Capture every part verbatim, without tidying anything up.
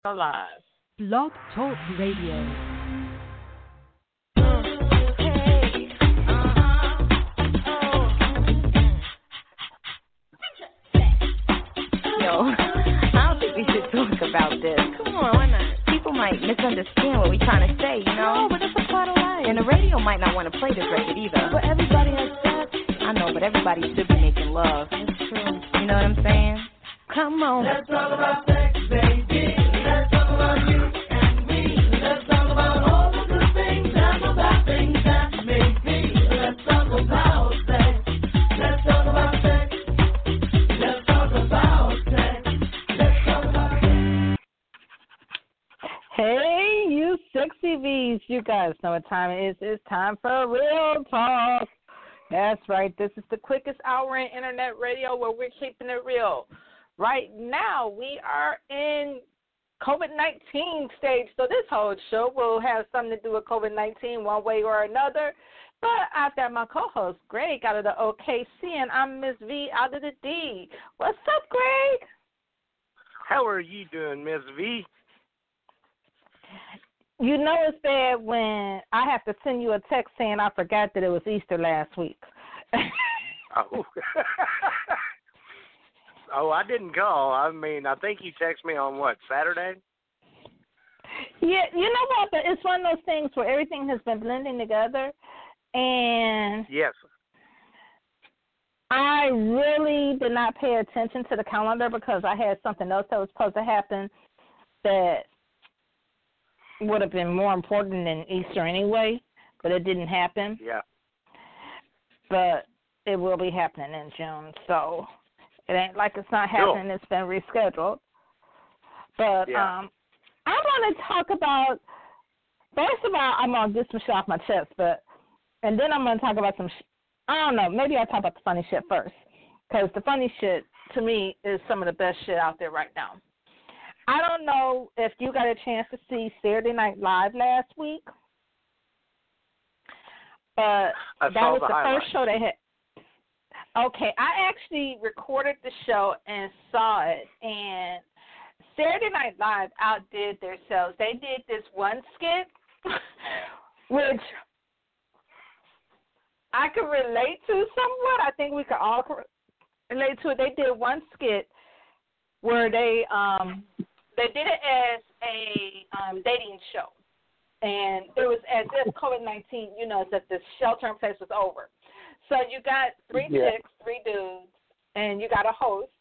Alive. Blog Talk Radio. Yo, I don't think we should talk about this. Come on, why not? People might misunderstand what we're trying to say, you know? No, but it's a part of life. And the radio might not want to play this record either. But everybody has sex. I know, but everybody should be making love. That's true. You know what I'm saying? Come on. Let's talk about sex, baby. Let's talk about you and me. Let's talk about all the good things and the bad things that make me. Let's talk about sex. Let's talk about sex. Let's talk about sex. Let's talk about sex. Hey, you sexy bees. You guys know what time it is. It's time for Real Talk. That's right. This is the quickest hour in internet radio where we're keeping it real. Right now, we are in COVID nineteen stage, so this whole show will have something to do with COVID nineteen one way or another. But I've got my co-host, Greg, out of the O K C, and I'm Miss V out of the D. What's up, Greg? How are you doing, Miss V? You know it's bad when I have to send you a text saying I forgot that it was Easter last week. Oh. Oh, I didn't call. I mean, I think you texted me on, what, Saturday? Yeah, you know what? But it's one of those things where everything has been blending together, and yes, I really did not pay attention to the calendar because I had something else that was supposed to happen that would have been more important than Easter anyway, but it didn't happen. Yeah. But it will be happening in June, so it ain't like it's not happening. Cool. It's been rescheduled. But yeah. um, I want to talk about, first of all, I'm going to get some shit off my chest, but, and then I'm going to talk about some, sh- I don't know, maybe I'll talk about the funny shit first, because the funny shit, to me, is some of the best shit out there right now. I don't know if you got a chance to see Saturday Night Live last week, but I that saw was the, the highlights. first show they had. Okay, I actually recorded the show and saw it, and Saturday Night Live outdid themselves. They did this one skit, which I could relate to somewhat. I think we could all relate to it. They did one skit where they um they did it as a um, dating show, and it was as if COVID nineteen, you know, as if the shelter in place was over. So you got three yeah. chicks, three dudes, and you got a host,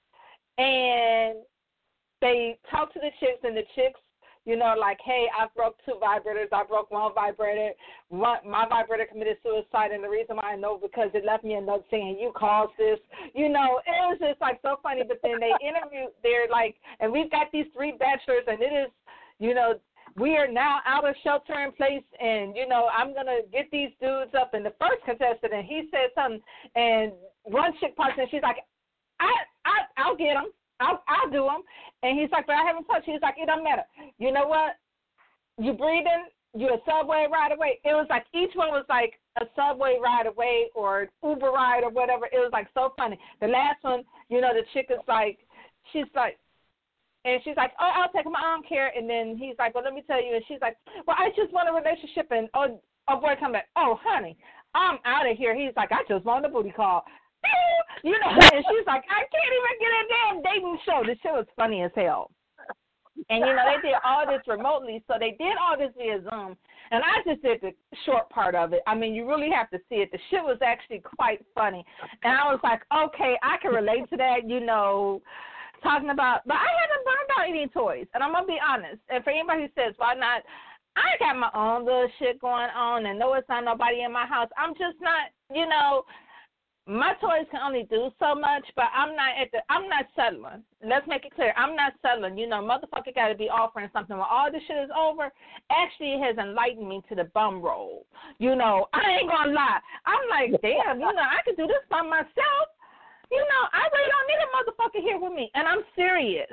and they talk to the chicks, and the chicks, you know, like, hey, I broke two vibrators, I broke one vibrator, one, my vibrator committed suicide, and the reason why I know because it left me a note saying you caused this. You know, it was just, like, so funny, but then they interviewed, they're like, and we've got these three bachelors, and it is, you know, we are now out of shelter in place, and, you know, I'm going to get these dudes up. And the first contestant, and he said something, and one chick pops in, she's like, I, I, I'll get them. I'll, I'll do them. And he's like, but I haven't touched. He's like, it don't matter. You know what? You breathing, you a subway ride away. It was like each one was like a subway ride away or Uber ride or whatever. It was like so funny. The last one, you know, the chick is like, she's like, and she's like, oh, I'll take my own care. And then he's like, well, let me tell you. And she's like, well, I just want a relationship. And, oh, oh boy, come back. Oh, honey, I'm out of here. He's like, I just want a booty call. You know, and she's like, I can't even get a damn dating show. The show was funny as hell. And, you know, they did all this remotely. So they did all this via Zoom. And I just did the short part of it. I mean, you really have to see it. The shit was actually quite funny. And I was like, okay, I can relate to that, you know, talking about, but I haven't burned out any toys, and I'm going to be honest. And for anybody who says, why not, I got my own little shit going on, and no, it's not nobody in my house. I'm just not, you know, my toys can only do so much, but I'm not at the, I'm not settling. Let's make it clear. I'm not settling. You know, motherfucker got to be offering something. When all this shit is over, actually it has enlightened me to the bum roll. You know, I ain't going to lie. I'm like, damn, you know, I could do this by myself. You know, I really don't need a motherfucker here with me, and I'm serious.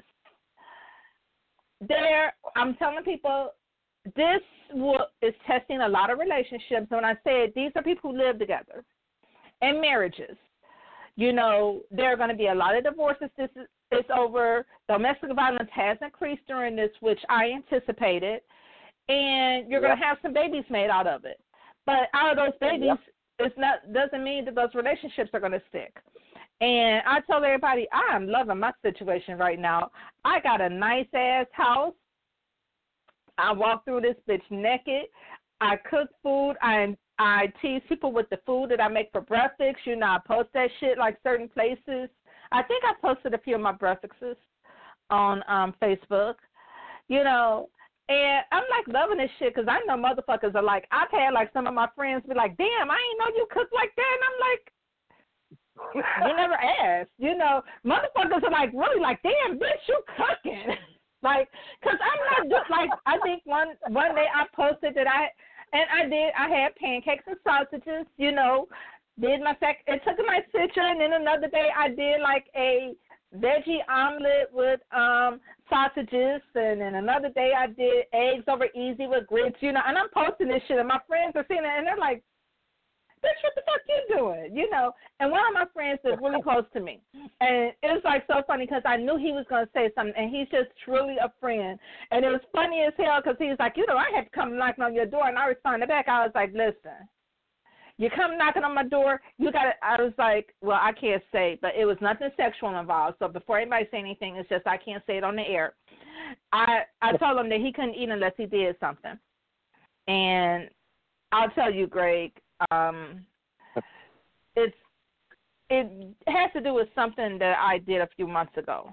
There, I'm telling people, this will, is testing a lot of relationships. When I say these are people who live together and marriages. You know, there are going to be a lot of divorces this it's over. Domestic violence has increased during this, which I anticipated, and you're Yep. going to have some babies made out of it. But out of those babies, Yep. it's not doesn't mean that those relationships are going to stick. And I told everybody, I'm loving my situation right now. I got a nice ass house. I walk through this bitch naked. I cook food. I I tease people with the food that I make for breakfast. You know, I post that shit like certain places. I think I posted a few of my breakfasts on um, Facebook. You know, and I'm like loving this shit because I know motherfuckers are like, I've had like some of my friends be like, damn, I ain't know you cook like that. And I'm like, you never asked. You know, motherfuckers are like, really like, damn, bitch, you cooking. Like, because I'm not just like, I think one one day I posted that I, and I did, I had pancakes and sausages, you know, did my sec, it took a nice picture, and then another day I did like a veggie omelet with um sausages, and then another day I did eggs over easy with grits, you know, and I'm posting this shit, and my friends are seeing it, and they're like, bitch, what the fuck you doing? You know, and one of my friends is really close to me. And it was, like, so funny because I knew he was going to say something, and he's just truly a friend. And it was funny as hell because he was like, you know, I had to come knocking on your door, and I responded back. I was like, listen, you come knocking on my door, you got to, I was like, well, I can't say, but it was nothing sexual involved. So before anybody say anything, it's just I can't say it on the air. I, I told him that he couldn't eat unless he did something. And I'll tell you, Greg, Um, it's it has to do with something that I did a few months ago.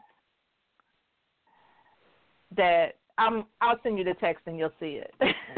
That I'm I'll send you the text and you'll see it.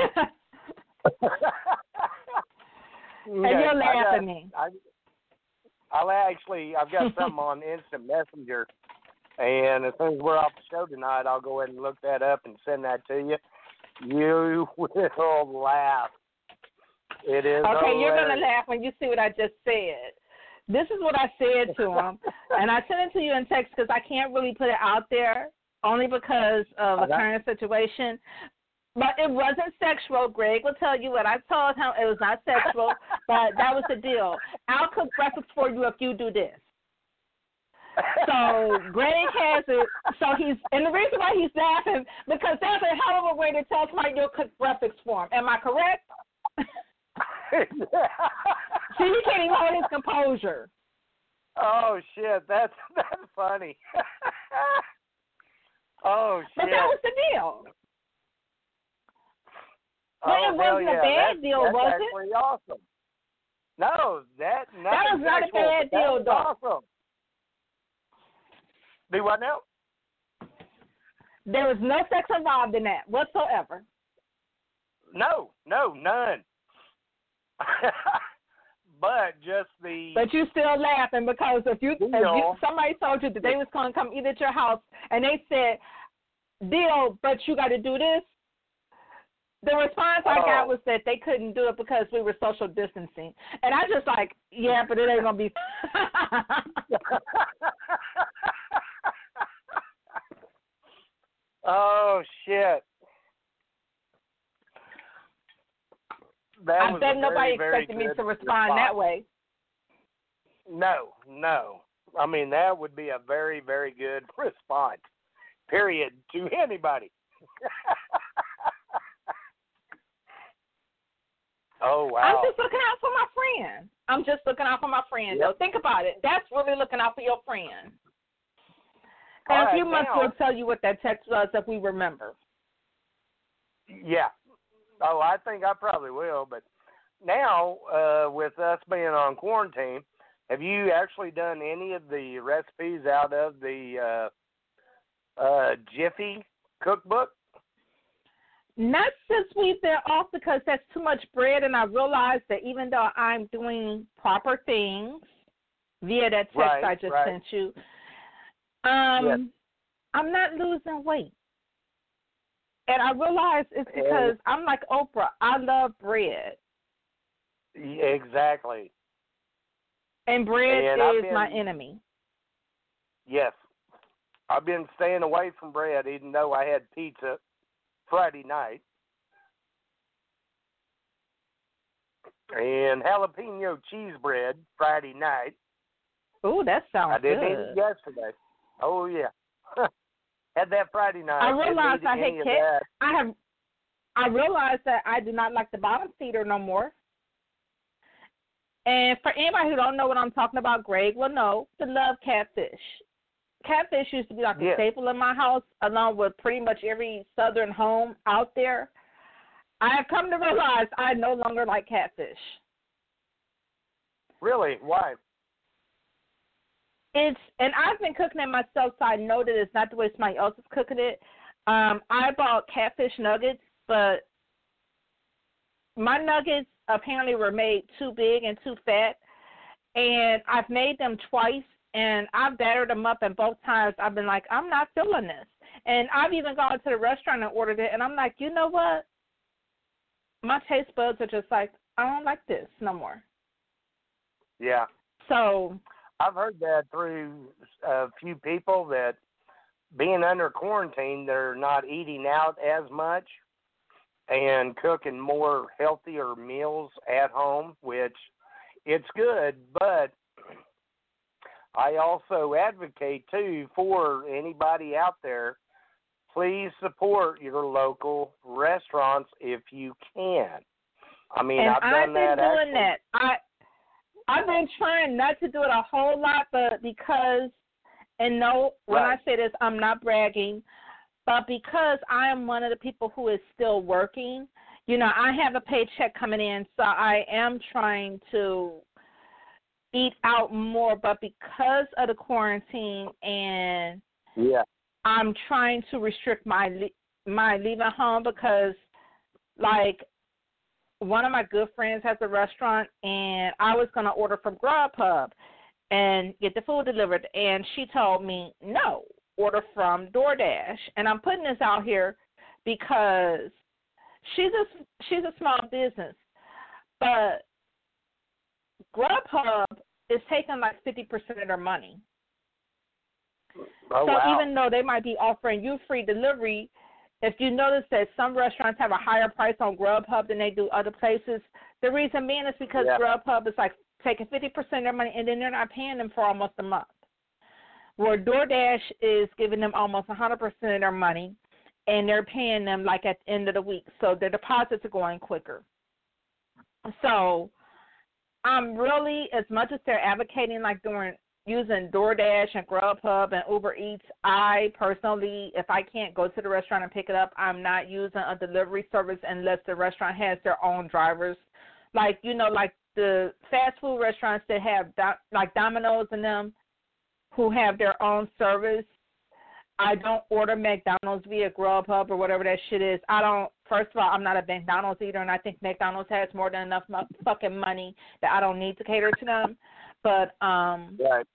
And Okay, you'll laugh I got, at me. I, I'll actually, I've got something on Instant Messenger, and as soon as we're off the show tonight, I'll go ahead and look that up and send that to you. You will laugh. It is Okay, hilarious. you're going to laugh when you see what I just said. This is what I said to him, and I sent it to you in text because I can't really put it out there, only because of the current situation. But it wasn't sexual. Greg will tell you what I told him. It was not sexual, but that was the deal. I'll cook breakfast for you if you do this. So Greg has it. So he's, and the reason why he's laughing, because that's a hell of a way to tell somebody you'll cook breakfast for him. Am I correct? See, he can't even hold his composure. Oh shit, that's that's funny. Oh shit. But that was the deal. But oh, it wasn't yeah. a bad that's, deal, that's was actually it? Awesome. No, that That was not a bad deal, though. Awesome. Do what now? There was no sex involved in that whatsoever. No, no, none. But just the. But you still laughing because if you, if you somebody told you that they was going to come eat at your house and they said, deal, but you got to do this. The response I got Oh. was that they couldn't do it because we were social distancing. And I just like, yeah, but it ain't going to be. Oh, shit. That I was bet a nobody very, very expected me good to respond response. that way. No, no. I mean, that would be a very, very good response, period, to anybody. Oh, wow. I'm just looking out for my friend. I'm just looking out for my friend, Yep. though. Think about it. That's really looking out for your friend. All And a right, few months now- will tell you what that text was if we remember. Yeah. Oh, I think I probably will. But now, uh, with us being on quarantine, have you actually done any of the recipes out of the uh, uh, Jiffy cookbook? Not since we've been off because that's too much bread, and I realized that even though I'm doing proper things via that text Right, I just right. sent you, um, Yes. I'm not losing weight. And I realize it's because I'm like Oprah. I love bread. Yeah, exactly. And bread And I've is been- my enemy. Yes. I've been staying away from bread, even though I had pizza Friday night. And jalapeno cheese bread Friday night. Ooh, that sounds I didn't good. eat it yesterday. Oh yeah. Had that Friday night. I realized Didn't I need hate any of cats. that. I have. I realized that I do not like the bottom feeder no more. And for anybody who don't know what I'm talking about, Greg will know to love catfish. Catfish used to be like a Yes. staple in my house, along with pretty much every southern home out there. I have come to realize I no longer like catfish. Really? Why? It's and I've been cooking it myself, so I know that it's not the way somebody else is cooking it. Um, I bought catfish nuggets, but my nuggets apparently were made too big and too fat, and I've made them twice, and I've battered them up, and both times I've been like, I'm not feeling this. And I've even gone to the restaurant and ordered it, and I'm like, you know what? My taste buds are just like, I don't like this no more. Yeah. So I've heard that through a few people that being under quarantine, they're not eating out as much and cooking more healthier meals at home, which it's good, but I also advocate, too, for anybody out there, please support your local restaurants if you can. I mean, and I've done I've been that doing actually. that. I I've been trying not to do it a whole lot, but because, and no, when Right. I say this, I'm not bragging, but because I am one of the people who is still working, you know, I have a paycheck coming in, so I am trying to eat out more, but because of the quarantine and Yeah. I'm trying to restrict my my leaving home because, like, one of my good friends has a restaurant, and I was going to order from Grubhub and get the food delivered, and she told me, no, order from DoorDash. And I'm putting this out here because she's a, she's a small business, but Grubhub is taking like fifty percent of their money. Oh, so wow. even though they might be offering you free delivery, if you notice that some restaurants have a higher price on Grubhub than they do other places, the reason being is because Yeah. Grubhub is like taking fifty percent of their money, and then they're not paying them for almost a month. Where DoorDash is giving them almost one hundred percent of their money, and they're paying them like at the end of the week, so their deposits are going quicker. So I'm really, as much as they're advocating like doing using DoorDash and Grubhub and Uber Eats, I personally, if I can't go to the restaurant and pick it up, I'm not using a delivery service unless the restaurant has their own drivers. Like, you know, like the fast food restaurants that have, do- like Domino's and them, who have their own service. I don't order McDonald's via Grubhub or whatever that shit is. I don't, first of all, I'm not a McDonald's eater, and I think McDonald's has more than enough mu- fucking money that I don't need to cater to them. But, um, Right.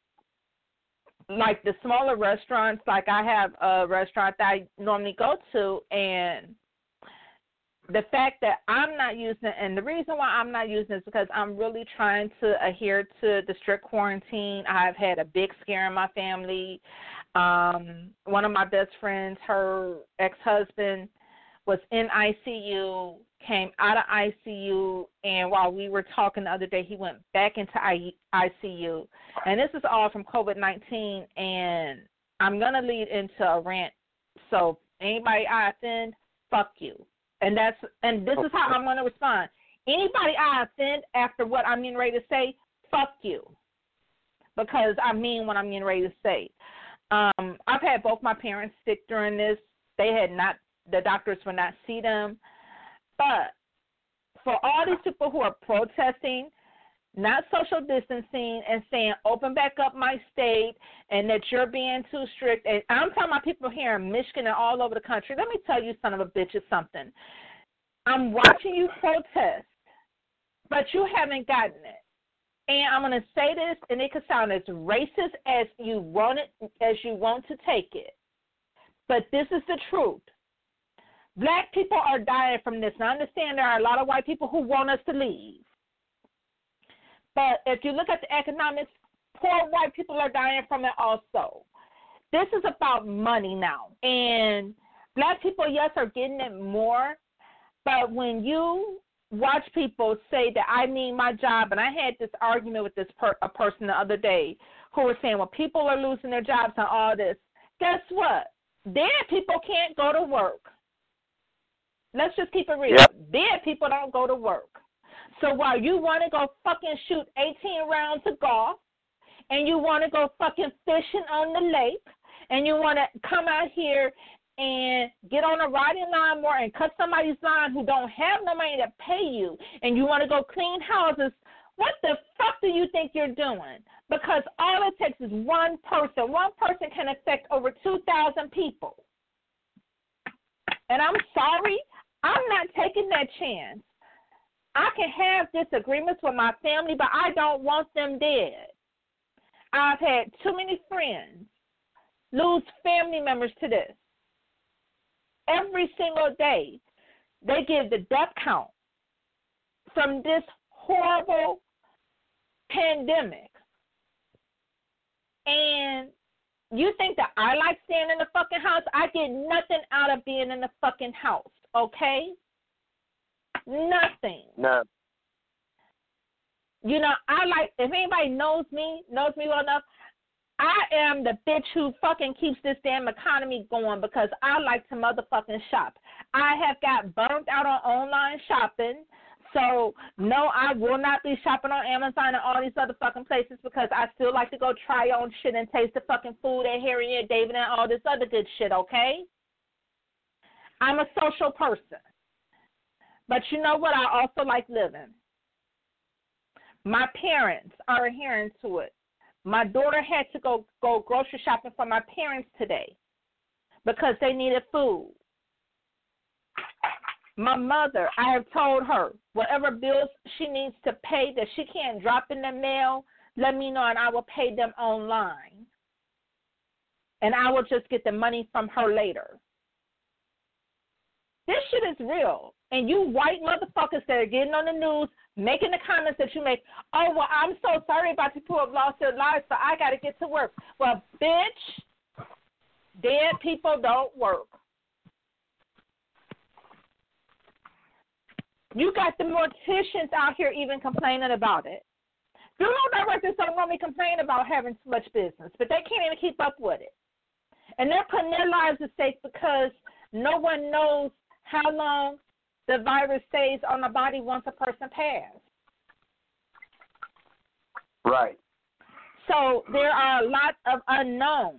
like the smaller restaurants, like I have a restaurant that I normally go to, and the fact that I'm not using it, and the reason why I'm not using it is because I'm really trying to adhere to the strict quarantine. I've had a big scare in my family. Um, one of my best friends, her ex-husband, was in I C U, came out of I C U, and while we were talking the other day, he went back into I C U. And this is all from COVID nineteen, and I'm going to lead into a rant. So anybody I offend, fuck you. And that's and this is how I'm going to respond. Anybody I offend after what I'm getting ready to say, fuck you. Because I mean what I'm getting ready to say. Um, I've had both my parents sick during this. They had not, the doctors would not see them. But for all these people who are protesting, not social distancing, and saying open back up my state and that you're being too strict, and I'm talking about people here in Michigan and all over the country. Let me tell you, son of a bitch, is something. I'm watching you protest, but you haven't gotten it. And I'm going to say this, and it could sound as racist as you want it, as you want to take it. But this is the truth. Black people are dying from this. And I understand there are a lot of white people who want us to leave. But if you look at the economics, poor white people are dying from it also. This is about money now. And black people, yes, are getting it more. But when you watch people say that I need my job, and I had this argument with this per- a person the other day who were saying, well, people are losing their jobs and all this. Guess what? Dead people can't go to work. Let's just keep it real. Yep. Dead people don't go to work. So while you want to go fucking shoot eighteen rounds of golf, and you want to go fucking fishing on the lake, and you want to come out here and get on a riding lawnmower and cut somebody's lawn who don't have no money to pay you, and you want to go clean houses, what the fuck do you think you're doing? Because all it takes is one person. One person can affect over two thousand people. And I'm sorry, I'm not taking that chance. I can have disagreements with my family, but I don't want them dead. I've had too many friends lose family members to this. Every single day, they give the death count from this horrible pandemic. And you think that I like staying in the fucking house? I get nothing out of being in the fucking house, okay? Nothing. No. You know, I like, if anybody knows me, knows me well enough, I am the bitch who fucking keeps this damn economy going because I like to motherfucking shop. I have got burnt out on online shopping. So, no, I will not be shopping on Amazon and all these other fucking places because I still like to go try on shit and taste the fucking food at Harry and David and all this other good shit, okay? I'm a social person. But you know what? I also like living. My parents are adhering to it. My daughter had to go, go grocery shopping for my parents today because they needed food. My mother, I have told her, whatever bills she needs to pay that she can't drop in the mail, let me know and I will pay them online. And I will just get the money from her later. This shit is real. And you white motherfuckers that are getting on the news, making the comments that you make, oh, well, I'm so sorry about people who have lost their lives, so I got to get to work. Well, bitch, dead people don't work. You got the morticians out here even complaining about it. Funeral directors don't normally complain about having too much business, but they can't even keep up with it. And they're putting their lives at stake because no one knows how long the virus stays on the body once a person passes. Right. So there are a lot of unknowns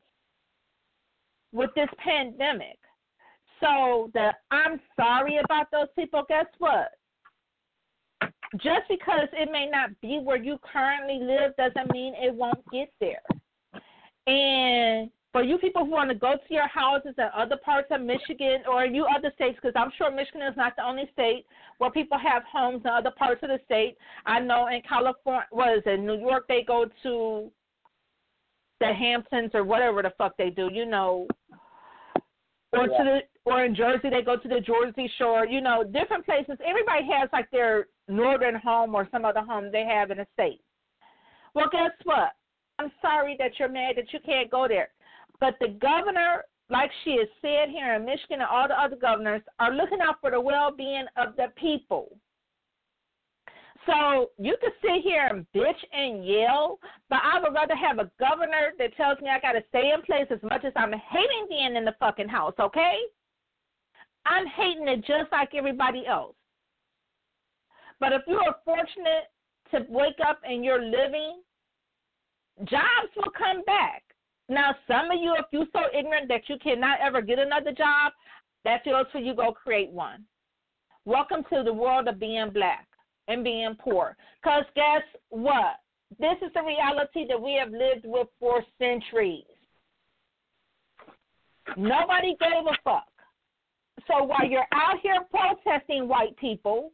with this pandemic. So the I'm sorry about those people, guess what? Just because it may not be where you currently live doesn't mean it won't get there. And for you people who want to go to your houses in other parts of Michigan or you other states, because I'm sure Michigan is not the only state where people have homes in other parts of the state. I know in California, what is it, New York, they go to the Hamptons or whatever the fuck they do, you know, or yeah. to the or in Jersey they go to the Jersey Shore, you know, different places. Everybody has like their northern home or some other home they have in a state. Well, guess what? I'm sorry that you're mad that you can't go there. But the governor, like she has said here in Michigan and all the other governors, are looking out for the well-being of the people. So you can sit here and bitch and yell, but I would rather have a governor that tells me I got to stay in place as much as I'm hating being in the fucking house, okay? I'm hating it just like everybody else. But if you are fortunate to wake up and you're living, jobs will come back. Now, some of you, if you're so ignorant that you cannot ever get another job, that feels for you, go create one. Welcome to the world of being black and being poor. Because guess what? This is the reality that we have lived with for centuries. Nobody gave a fuck. So while you're out here protesting white people,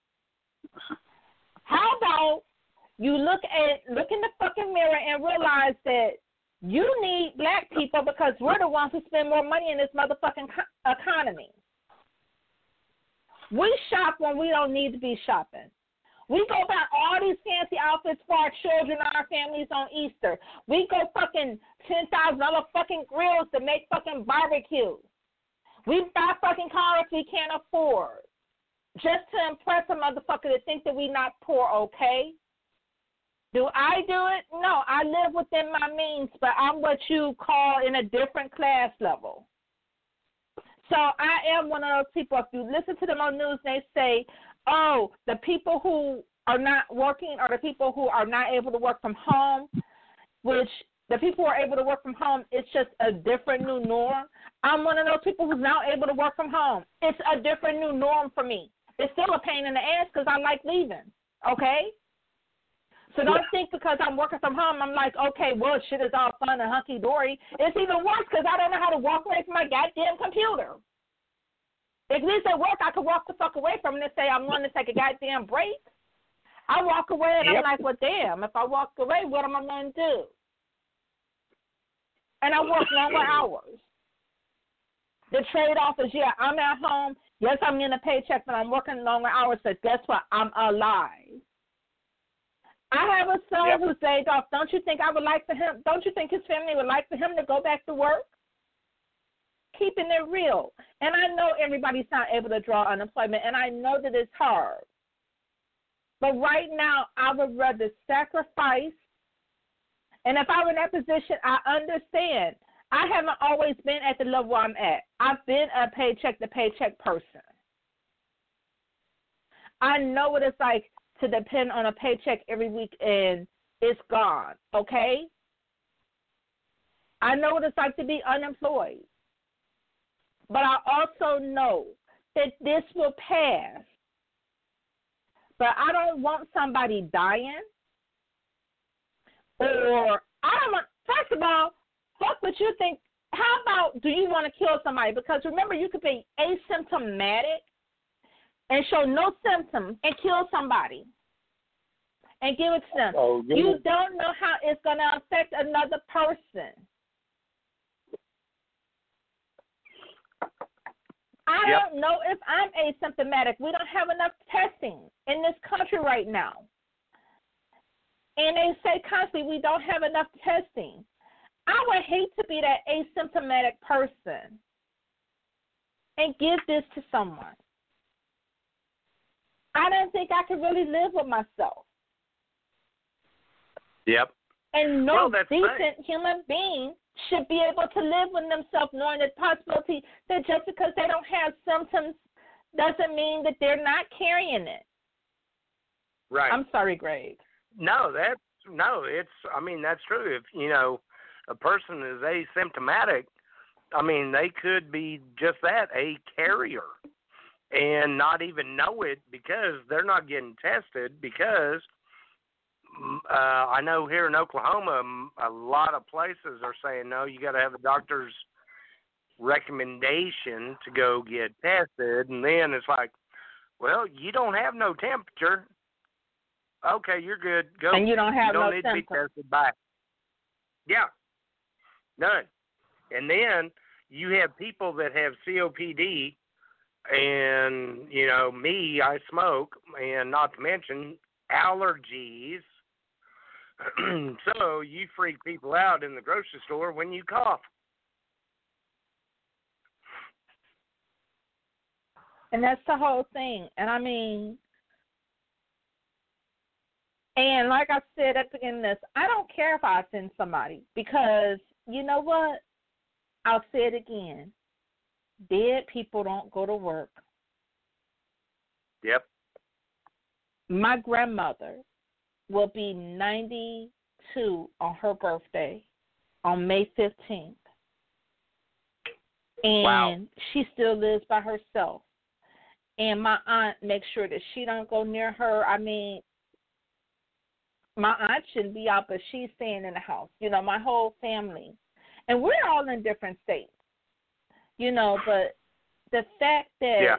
how about you look at look in the fucking mirror and realize that you need black people because we're the ones who spend more money in this motherfucking co- economy. We shop when we don't need to be shopping. We go buy all these fancy outfits for our children and our families on Easter. We go fucking ten thousand dollars fucking grills to make fucking barbecue. We buy fucking cars we can't afford just to impress a motherfucker to think that we not poor, okay? Do I do it? No, I live within my means, but I'm what you call in a different class level. So I am one of those people. If you listen to them on news, they say, oh, the people who are not working are the people who are not able to work from home, which the people who are able to work from home, it's just a different new norm. I'm one of those people who's now able to work from home. It's a different new norm for me. It's still a pain in the ass because I like leaving, okay? So don't yeah. think because I'm working from home, I'm like, okay, well, shit is all fun and hunky-dory. It's even worse because I don't know how to walk away from my goddamn computer. At least at work, I could walk the fuck away from it and say I'm going to take a goddamn break. I walk away and yep. I'm like, well, damn, if I walk away, what am I going to do? And I work longer hours. The trade-off is, yeah, I'm at home. Yes, I'm getting a paycheck, but I'm working longer hours. So guess what? I'm alive. I have a son yep. who's laid off. Don't you think I would like for him? Don't you think his family would like for him to go back to work? Keeping it real. And I know everybody's not able to draw unemployment, and I know that it's hard. But right now, I would rather sacrifice. And if I were in that position, I understand. I haven't always been at the level I'm at. I've been a paycheck-to-paycheck person. I know what it's like to depend on a paycheck every week and it's gone, okay? I know what it's like to be unemployed. But I also know that this will pass. But I don't want somebody dying. Or I don't want, first of all, fuck what you think. How about do you want to kill somebody? Because remember, you could be asymptomatic and show no symptoms and kill somebody and give it to them. Oh, you don't know how it's going to affect another person. I yep. don't know if I'm asymptomatic. We don't have enough testing in this country right now. And they say constantly we don't have enough testing. I would hate to be that asymptomatic person and give this to someone. I don't think I could really live with myself. Yep. And no well, decent right. human being should be able to live with themselves knowing the possibility that just because they don't have symptoms doesn't mean that they're not carrying it. Right. I'm sorry, Greg. No, that's, no, it's, I mean, that's true. If, you know, a person is asymptomatic, I mean, they could be just that, a carrier, and not even know it because they're not getting tested because uh, I know here in Oklahoma, a lot of places are saying, no, you got to have a doctor's recommendation to go get tested. And then it's like, well, you don't have no temperature. Okay, you're good. Go. And you don't have you don't no need symptoms. to be tested. Bye. Yeah. None. And then you have people that have C O P D, and, you know, me, I smoke, and not to mention allergies. So you freak people out in the grocery store when you cough. And that's the whole thing. And, I mean, and like I said at the beginning of this, I don't care if I offend somebody because, you know what? I'll say it again. Dead people don't go to work. Yep. My grandmother will be ninety-two on her birthday on May fifteenth. And wow. she still lives by herself. And my aunt makes sure that she don't go near her. I mean, my aunt shouldn't be out, but she's staying in the house. You know, my whole family. And we're all in different states. You know, but the fact that yeah.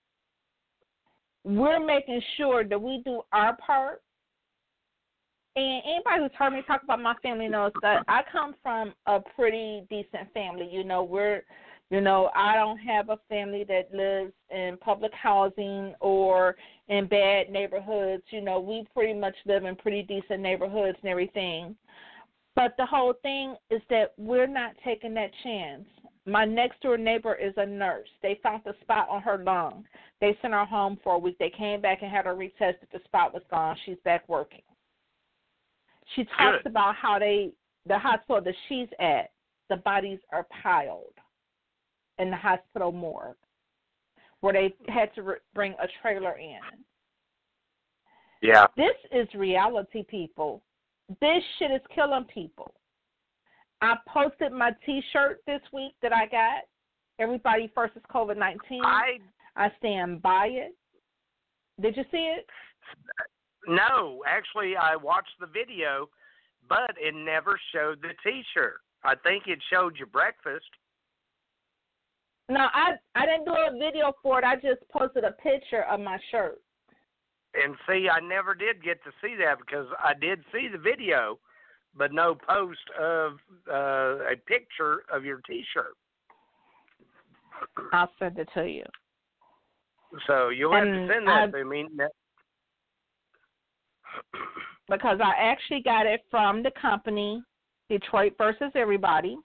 we're making sure that we do our part. And anybody who's heard me talk about my family knows that I come from a pretty decent family. You know, we're, you know, I don't have a family that lives in public housing or in bad neighborhoods. You know, we pretty much live in pretty decent neighborhoods and everything. But the whole thing is that we're not taking that chance. My next door neighbor is a nurse. They found the spot on her lung. They sent her home for a week. They came back and had her retested. The spot was gone. She's back working. She talks Good. about how they, the hospital that she's at, the bodies are piled in the hospital morgue, where they had to re- bring a trailer in. Yeah. This is reality, people. This shit is killing people. I posted my T-shirt this week that I got. Everybody versus COVID nineteen. I I stand by it. Did you see it? no, actually, I watched the video, but it never showed the T-shirt. I think it showed you breakfast. No, I I didn't do a video for it. I just posted a picture of my shirt. And see, I never did get to see that because I did see the video, but no post of uh, a picture of your T-shirt. I'll send it to you. So you'll have And to send that I- to me. Because I actually got it from the company, Detroit versus Everybody.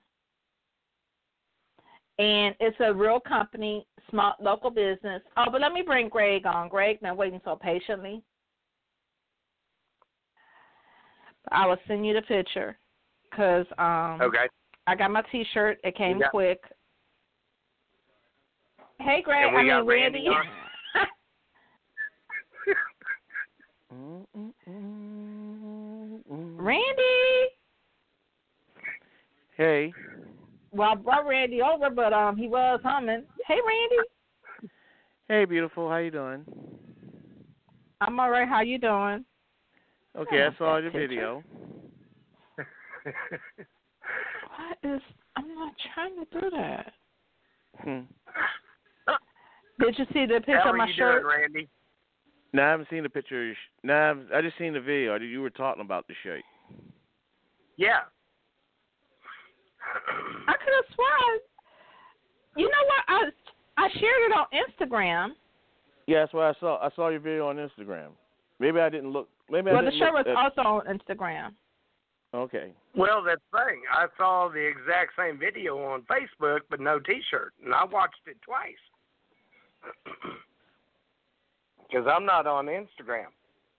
And it's a real company, small local business. Oh, but let me bring Greg on. Greg, now waiting so patiently. I will send you the picture because um, Okay. I got my T-shirt. It came Yeah. quick. Hey, Greg. And we I mean, got Randy on. Randy. Hey. Well, I brought Randy over, but um, he was humming. Hey, Randy. Hey, beautiful. How you doing? I'm all right. How you doing? Okay, Oh, I saw that your picture. video. What is? I'm not trying to do that. Hmm. Did you see the picture How of are my you shirt? doing, Randy? No, I haven't seen the picture. Of your sh- no, I, haven't- I just seen the video. You were talking about the shirt. Yeah. I could have sworn. You know what? I I shared it on Instagram. Yeah, that's why I saw. I saw your video on Instagram. Maybe I didn't look. Maybe I Well, the didn't shirt was look at, also on Instagram. Okay. Well, that's the thing. I saw the exact same video on Facebook, but no T-shirt, and I watched it twice. Because I'm not on Instagram.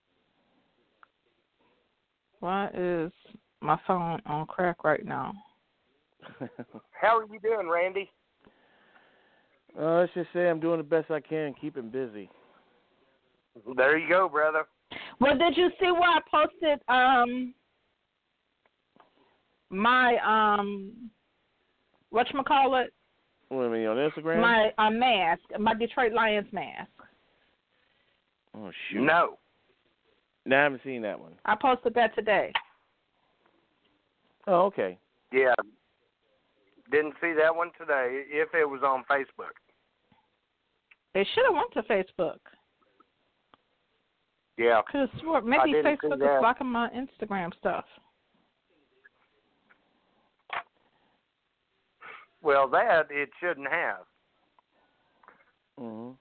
Why is my phone on crack right now? How are you doing, Randy? Uh, let's just say I'm doing the best I can, keeping busy. There you go, brother. Well, did you see where I posted um my um whatchamacallit? What, I mean, on Instagram? My uh, mask, my Detroit Lions mask. Oh, shoot. No. No, I haven't seen that one. I posted that today. Oh, okay. Yeah. Didn't see that one today, if it was on Facebook. It should have went to Facebook. Yeah. Could have swore maybe didn't see Facebook that. is blocking my Instagram stuff. Well, that it shouldn't have. Mhm.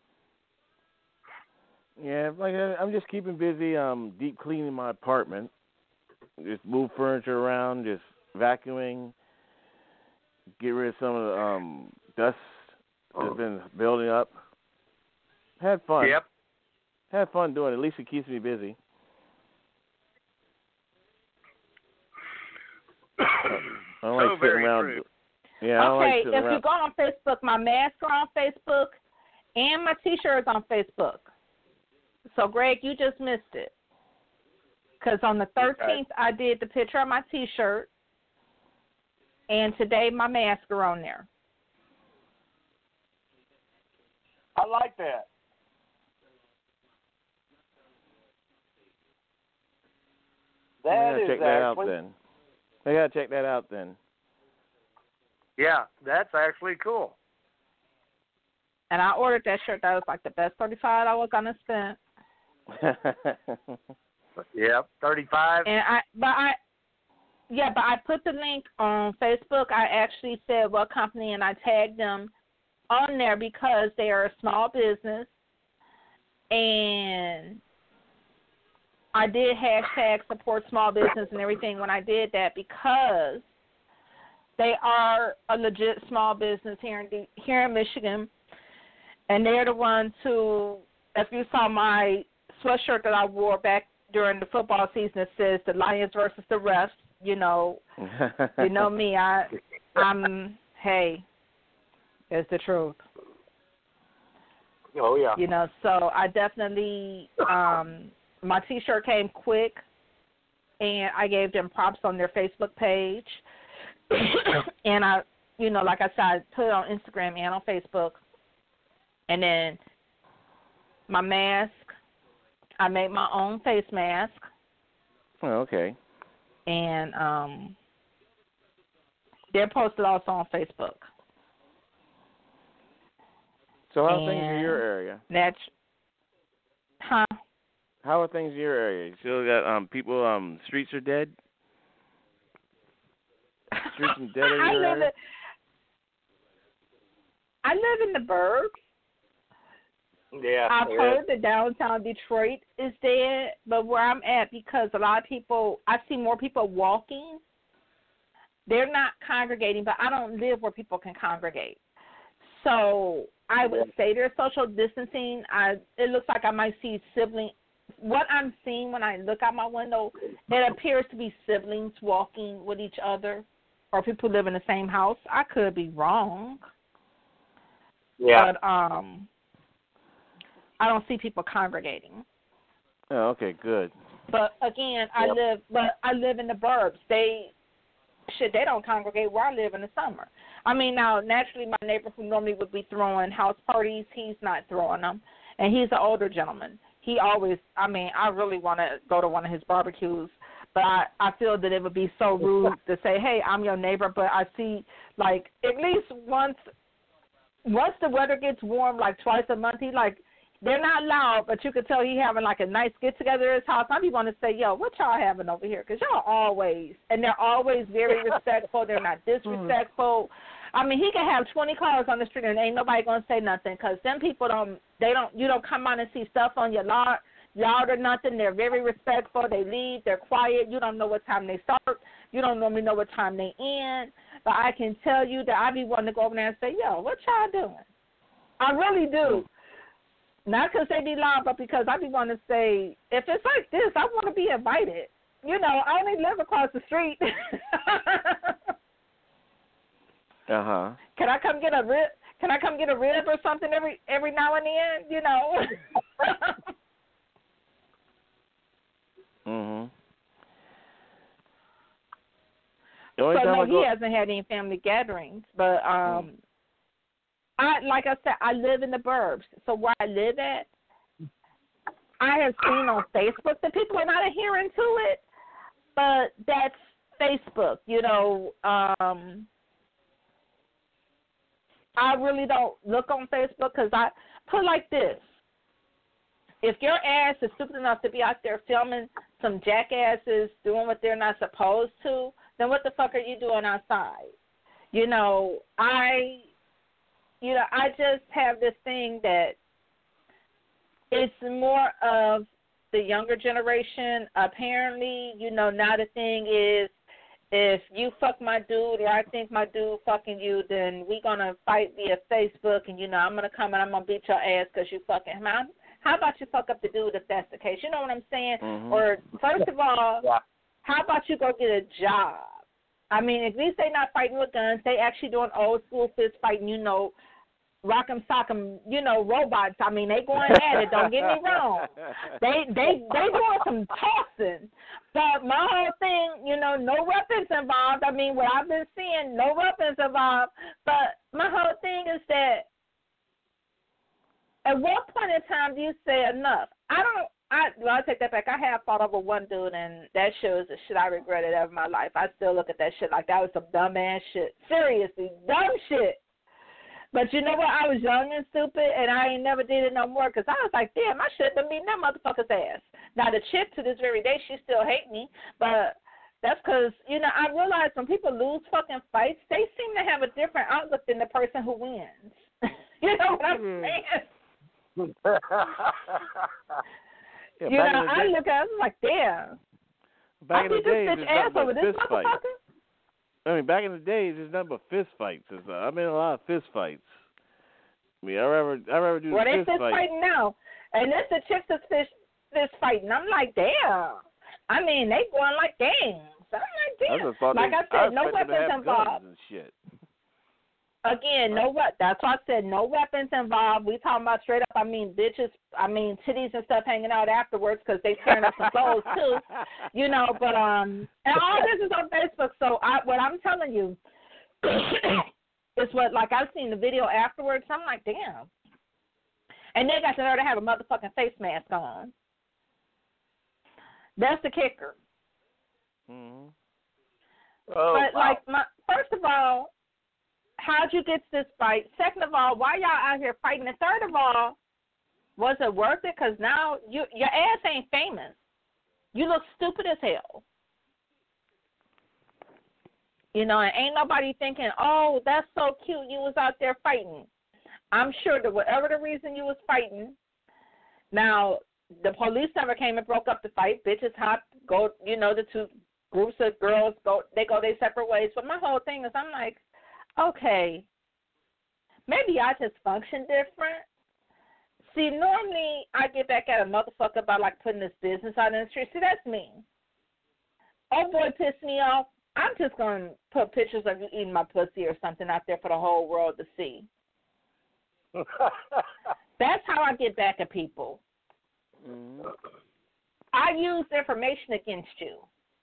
Yeah, like I- I'm just keeping busy. Um, deep cleaning my apartment. Just move furniture around. Just vacuuming. Get rid of some of the um dust that's been building up. Had fun. Yep. Had fun doing it. At least it keeps me busy. I don't like So sitting very around. true. Yeah, I don't like Okay, sitting if around. you go on Facebook, my mask are on Facebook, and my T-shirt is on Facebook. So, Greg, you just missed it. Because on the thirteenth, I did the picture of my T-shirt, and today my mask are on there. I like that. I That gotta is check that out actually, then. I gotta check that out then. yeah, that's actually cool. And I ordered that shirt. That was like the best thirty-five dollars I done spent. Yep, thirty-five. And I, but I, yeah, but I put the link on Facebook. I actually said what company, and I tagged them on there because they are a small business, and I did hashtag support small business and everything when I did that because they are a legit small business here in the, here in Michigan, and they're the ones who, if you saw my sweatshirt that I wore back during the football season that says the Lions versus the refs. You know, you know me. I, I'm. Hey, it's the truth. Oh yeah. You know, so I definitely. Um, my T-shirt came quick, and I gave them props on their Facebook page, and I, you know, like I said, I put it on Instagram and on Facebook, and then my mask. I made my own face mask. Oh, okay. And um, they're posted also on Facebook. So how are and things in your area? That's, huh? How are things in your area? You still got um people um streets are dead? Streets are dead in I your live area? in, I live in the burbs. Yeah. I've yeah. heard that downtown Detroit is dead, but where I'm at, because a lot of people, I see more people walking. They're not congregating, but I don't live where people can congregate. So I would say there's social distancing. I it looks like I might see sibling. What I'm seeing when I look out my window, it appears to be siblings walking with each other, or people who live in the same house. I could be wrong. Yeah. But um. I don't see people congregating. Oh, okay, good. But again, I Yep. live, but I live in the burbs. They, shit, they don't congregate where I live in the summer. I mean, now naturally, my neighbor who normally would be throwing house parties, he's not throwing them, and he's an older gentleman. He always, I mean, I really want to go to one of his barbecues, but I, I feel that it would be so rude to say, hey, I'm your neighbor, but I see, like, at least once, once the weather gets warm, like twice a month, he like. They're not loud, but you could tell he having like a nice get-together at his house. I be want to say, yo, what y'all having over here? Because y'all always, and they're always very respectful. They're not disrespectful. I mean, he can have twenty cars on the street and ain't nobody going to say nothing because them people don't, they don't, you don't come out and see stuff on your yard, yard or nothing. They're very respectful. They leave. They're quiet. You don't know what time they start. You don't normally know what time they end. But I can tell you that I be wanting to go over there and say, yo, what y'all doing? I really do. Not because they be loud, but because I be wanting to say, if it's like this, I want to be invited. You know, I only live across the street. Uh-huh. Can I come get a rib? Can I come get a rib or something every every now and then? You know. mhm. The only So time no, I go- he hasn't had any family gatherings, but um. Mm. I like I said, I live in the burbs. So where I live at, I have seen on Facebook that people are not adhering to it, but that's Facebook. You know, um, I really don't look on Facebook because I put it like this. If your ass is stupid enough to be out there filming some jackasses doing what they're not supposed to, then what the fuck are you doing outside? You know, I... You know, I just have this thing that it's more of the younger generation. Apparently, you know, now the thing is, if you fuck my dude or I think my dude fucking you, then we going to fight via Facebook, and, you know, I'm going to come and I'm going to beat your ass because you fucking him. How about you fuck up the dude if that's the case? You know what I'm saying? Mm-hmm. Or, first of all, yeah. how about you go get a job? I mean, at least they not fighting with guns. They actually doing old school fist fighting, you know, rock 'em, sock 'em, you know, robots. I mean, they going at it. Don't get me wrong. They they they doing some tossing. But my whole thing, you know, no weapons involved. I mean, what I've been seeing, no weapons involved. But my whole thing is that at what point in time do you say enough? I don't. I well, I take that back. I have fought over one dude, and that shit was the shit I regretted ever in my life. I still look at that shit like that was some dumb ass shit. Seriously, dumb shit. But you know what? I was young and stupid, and I ain't never did it no more because I was like, damn, I should have been beating that motherfucker's ass. Now, the chick to this very day, she still hate me, but that's because, you know, I realize when people lose fucking fights, they seem to have a different outlook than the person who wins. You know what I'm saying? yeah, you know, I look at it, I'm like, damn. Back I in the beat this days, bitch it's ass nothing over but this fist fights. motherfucker. I mean, back in the days, there's nothing but fist fights. It's, uh, I'm in a lot of fist fights. I mean, I rather, I rather do well, the they fist fist fight. fighting now. And that's the chicks that's fist, this fighting. I'm like, damn. I mean, they going like gangs. I'm like, damn. Like they, I said, I no weapons involved. And shit. Again, no what? That's why I said no weapons involved. We talking about straight up. I mean, bitches. I mean, titties and stuff hanging out afterwards because they tearing up some clothes too, you know. But um, and all this is on Facebook. So I, what I'm telling you is what, like, I've seen the video afterwards. I'm like, damn. And they got the nerve to have a motherfucking face mask on. That's the kicker. Mm-hmm. Oh, but wow. like, my, first of all, how'd you get this fight? Second of all, why y'all out here fighting? And third of all, was it worth it? Because now you, your ass ain't famous. You look stupid as hell. You know, and ain't nobody thinking, oh, that's so cute, you was out there fighting. I'm sure that whatever the reason you was fighting, now the police never came and broke up the fight. Bitches hop, go, you know, the two groups of girls, go, they go their separate ways. But my whole thing is, I'm like, okay, maybe I just function different. See, normally I get back at a motherfucker about, like, putting this business out in the street. See, that's me. Oh, boy, pissed me off. I'm just going to put pictures of you eating my pussy or something out there for the whole world to see. That's how I get back at people. Mm-hmm. I use information against you.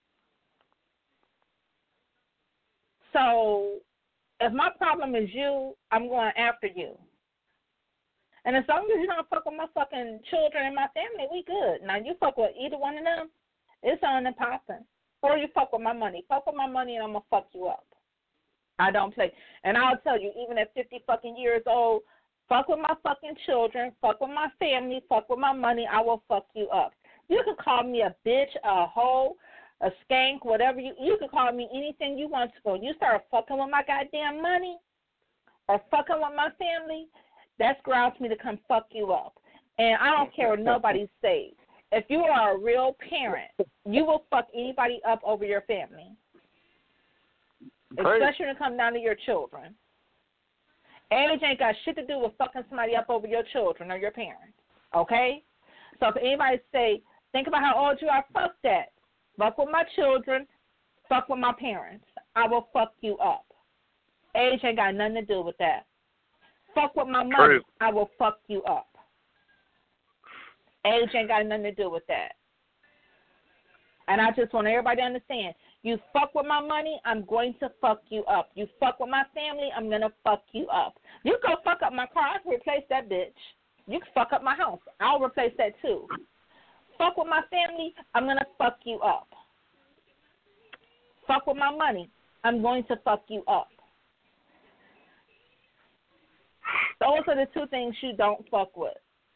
So if my problem is you, I'm going after you. And as long as you don't fuck with my fucking children and my family, we good. Now, you fuck with either one of them, it's on and popping. Or you fuck with my money. Fuck with my money and I'm going to fuck you up. I don't play. And I'll tell you, even at fifty fucking years old, fuck with my fucking children, fuck with my family, fuck with my money, I will fuck you up. You can call me a bitch, a hoe, a skank, whatever. You you can call me anything you want to. When you start fucking with my goddamn money or fucking with my family, that's grounds for me to come fuck you up. And I don't care what nobody says. If you are a real parent, you will fuck anybody up over your family. Great. Especially when it comes down to your children. Age ain't got shit to do with fucking somebody up over your children or your parents. Okay? So if anybody say, think about how old you are, fuck that. Fuck with my children, fuck with my parents. I will fuck you up. Age ain't got nothing to do with that. Fuck with my money, True. I will fuck you up. Age ain't got nothing to do with that. And I just want everybody to understand, you fuck with my money, I'm going to fuck you up. You fuck with my family, I'm going to fuck you up. You go fuck up my car, I can replace that bitch. You can fuck up my house, I'll replace that too. Fuck with my family, I'm going to fuck you up. Fuck with my money, I'm going to fuck you up. Those are the two things you don't fuck with.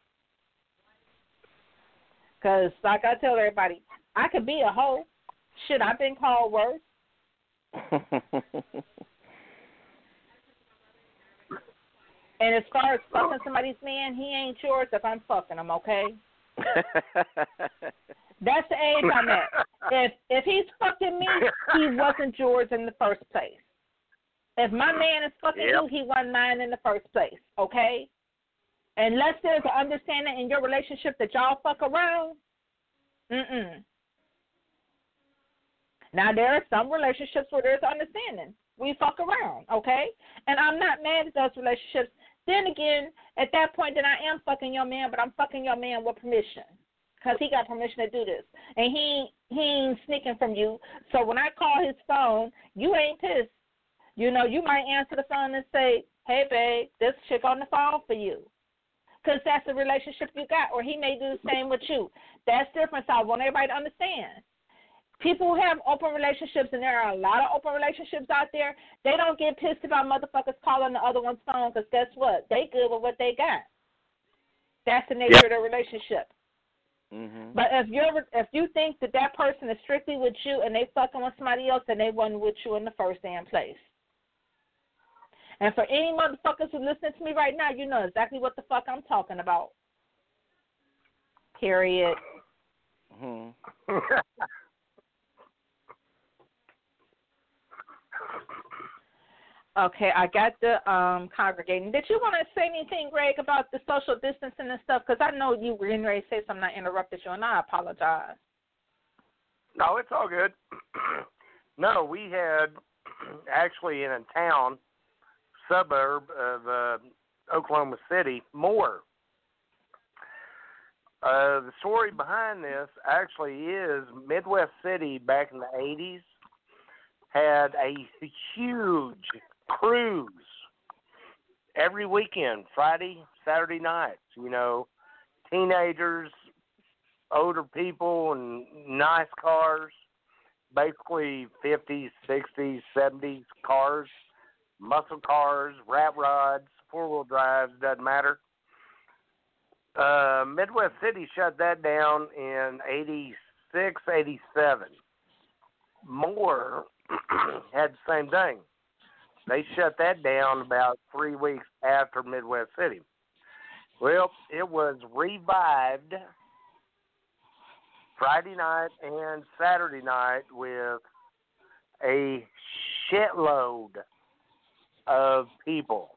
Because, like I tell everybody, I could be a hoe. Shit, I've been called worse. And as far as fucking somebody's man, he ain't yours if I'm fucking him, okay? That's the age I'm at. If if he's fucking me, he wasn't yours in the first place. If my man is fucking Yep. you, he wasn't mine in the first place, okay? Unless there's an understanding in your relationship that y'all fuck around, mm-mm. Now, there are some relationships where there's understanding. We fuck around, okay? And I'm not mad at those relationships. Then again, at that point, then I am fucking your man, but I'm fucking your man with permission because he got permission to do this. And he, he ain't sneaking from you. So when I call his phone, you ain't pissed. You know, you might answer the phone and say, hey, babe, this chick on the phone for you. Because that's the relationship you got, or he may do the same with you. That's different, so I want everybody to understand. People who have open relationships, and there are a lot of open relationships out there, they don't get pissed about motherfuckers calling the other one's phone because guess what? They good with what they got. That's the nature Yep. of their relationship. Mm-hmm. But if you're if you think that that person is strictly with you and they fucking with somebody else, then they wasn't with you in the first damn place. And for any motherfuckers who listening to me right now, you know exactly what the fuck I'm talking about. Period. Mm-hmm. Okay, I got the um, congregating. Did you want to say anything, Greg, about the social distancing and stuff? Because I know you were getting ready to say something. I interrupted you, and I apologize. No, it's all good. No, we had actually in a town, suburb of uh, Oklahoma City, Moore. Uh, the story behind this actually is Midwest City back in the eighties had a huge cruise every weekend, Friday, Saturday nights. You know, teenagers, older people, and nice cars, basically fifties, sixties, seventies cars, muscle cars, rat rods, four-wheel drives, doesn't matter. Uh, Midwest City shut that down in eighty-six, eighty-seven. Moore had the same thing. They shut that down about three weeks after Midwest City. Well, it was revived Friday night and Saturday night with a shitload of people.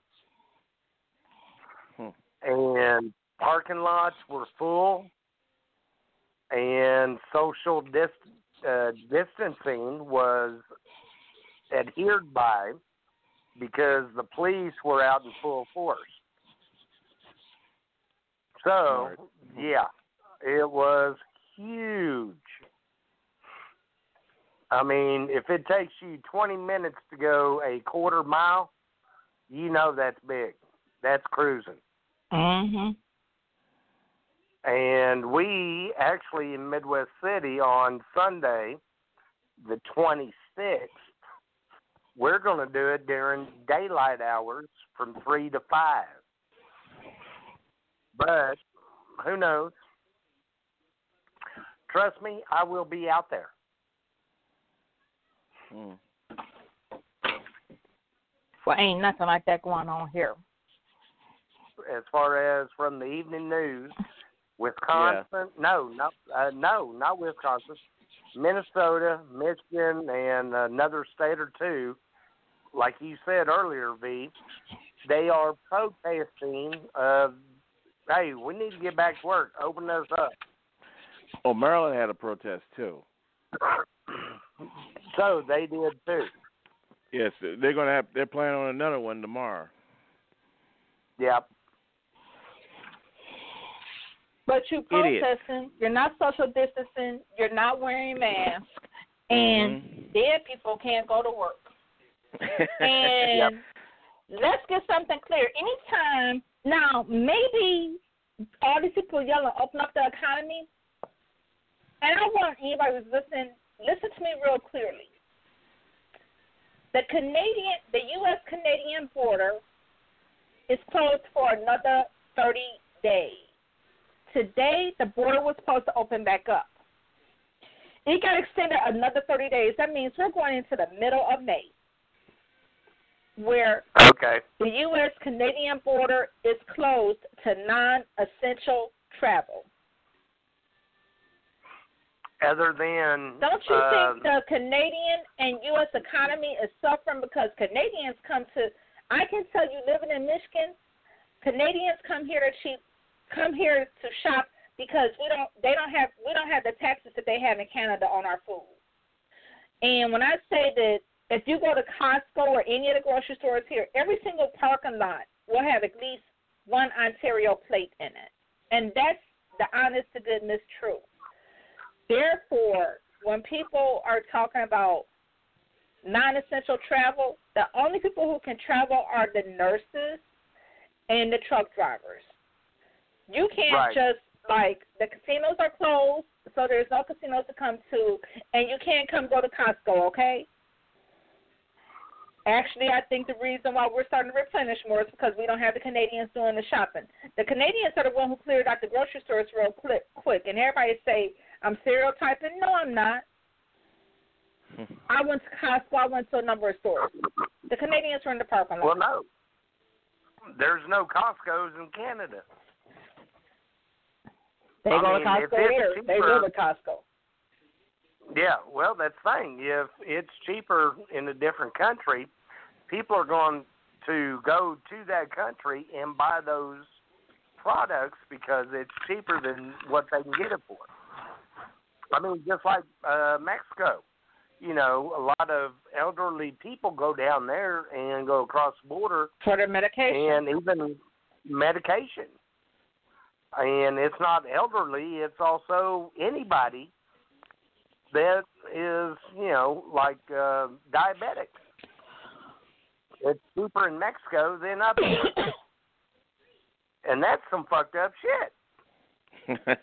Hmm. And parking lots were full, and social dis- uh, distancing was adhered by because the police were out in full force. So, yeah, it was huge. I mean, if it takes you twenty minutes to go a quarter mile, you know that's big. That's cruising. Mm-hmm. And we actually in Midwest City on Sunday, the twenty-sixth, we're going to do it during daylight hours from three to five. But who knows? Trust me, I will be out there. Hmm. Well, ain't nothing like that going on here. As far as from the evening news, Wisconsin, yeah. no, no, uh, no, not Wisconsin, Minnesota, Michigan, and another state or two, like you said earlier, V, they are protesting, uh, hey, we need to get back to work, open us up. Oh, Maryland had a protest, too. So they did, too. Yes, they're going to have, they're planning on another one tomorrow. Yep. But you're protesting, you're not social distancing, you're not wearing masks, and mm-hmm. dead people can't go to work. And yep. Let's get something clear. Anytime, now, maybe all these people yelling, open up the economy, and I want anybody who's listening, listen to me real clearly. The Canadian, the U S Canadian border is closed for another thirty days. Today, the border was supposed to open back up. It got extended another thirty days. That means we're going into the middle of May, where okay. the U S Canadian border is closed to non-essential travel. Other than... Don't you uh, think the Canadian and U S economy is suffering because Canadians come to... I can tell you, living in Michigan, Canadians come here to cheap, come here to shop because we don't. They don't have. We don't have the taxes that they have in Canada on our food. And when I say that, if you go to Costco or any of the grocery stores here, every single parking lot will have at least one Ontario plate in it, and that's the honest to goodness truth. Therefore, when people are talking about non-essential travel, the only people who can travel are the nurses and the truck drivers. You can't right. just, like, the casinos are closed, so there's no casinos to come to, and you can't come go to Costco, okay? Actually, I think the reason why we're starting to replenish more is because we don't have the Canadians doing the shopping. The Canadians are the one who cleared out the grocery stores real quick, quick and everybody say, I'm stereotyping. No, I'm not. I went to Costco. I went to a number of stores. The Canadians were in the parking lot. Well, no. There's no Costco's in Canada. They I go mean, to Costco here. Cheaper, they go to Costco. Yeah, well, that's the thing. If it's cheaper in a different country, people are going to go to that country and buy those products because it's cheaper than what they can get it for. I mean, just like uh, Mexico. You know, a lot of elderly people go down there and go across the border for their medication and even medication. And it's not elderly; it's also anybody that is, you know, like uh, diabetic. It's cheaper in Mexico than up here, and that's some fucked up shit.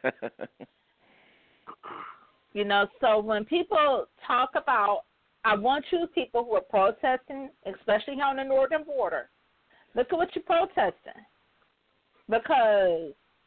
You know, so when people talk about, I want you people who are protesting, especially here on the northern border, look at what you're protesting. Because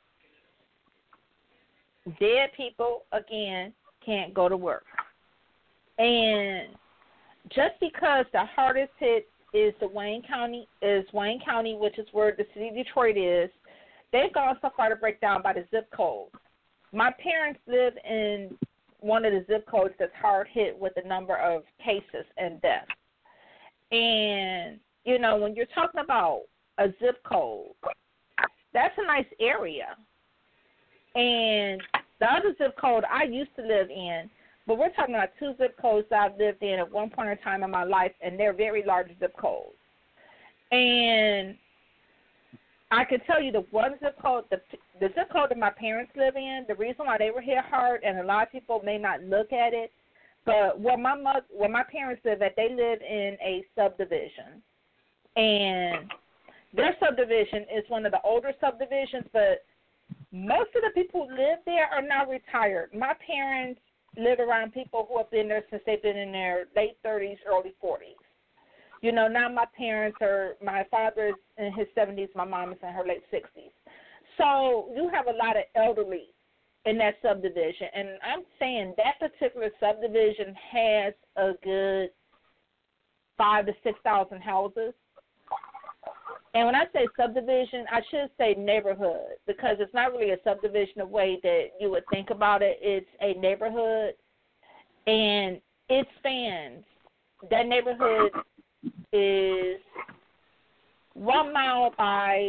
dead people, again, can't go to work. And just because the hardest hit is the Wayne County, is Wayne County, which is where the city of Detroit is, they've gone so far to break down by the zip code. My parents live in one of the zip codes that's hard hit with the number of cases and deaths. And, you know, when you're talking about a zip code, that's a nice area. And the other zip code I used to live in, but we're talking about two zip codes that I've lived in at one point in time in my life, and they're very large zip codes. And I can tell you the one zip code, the, the zip code that my parents live in, the reason why they were hit hard, and a lot of people may not look at it, but where my mother, where my parents live at, they live in a subdivision. And their subdivision is one of the older subdivisions, but most of the people who live there are now retired. My parents live around people who have been there since they've been in their late thirties, early forties. You know, now my parents are, my father is in his seventies, my mom is in her late sixties. So you have a lot of elderly in that subdivision. And I'm saying that particular subdivision has a good five to six thousand houses. And when I say subdivision, I should say neighborhood, because it's not really a subdivision the way that you would think about it. It's a neighborhood, and it spans, that neighborhood is one mile by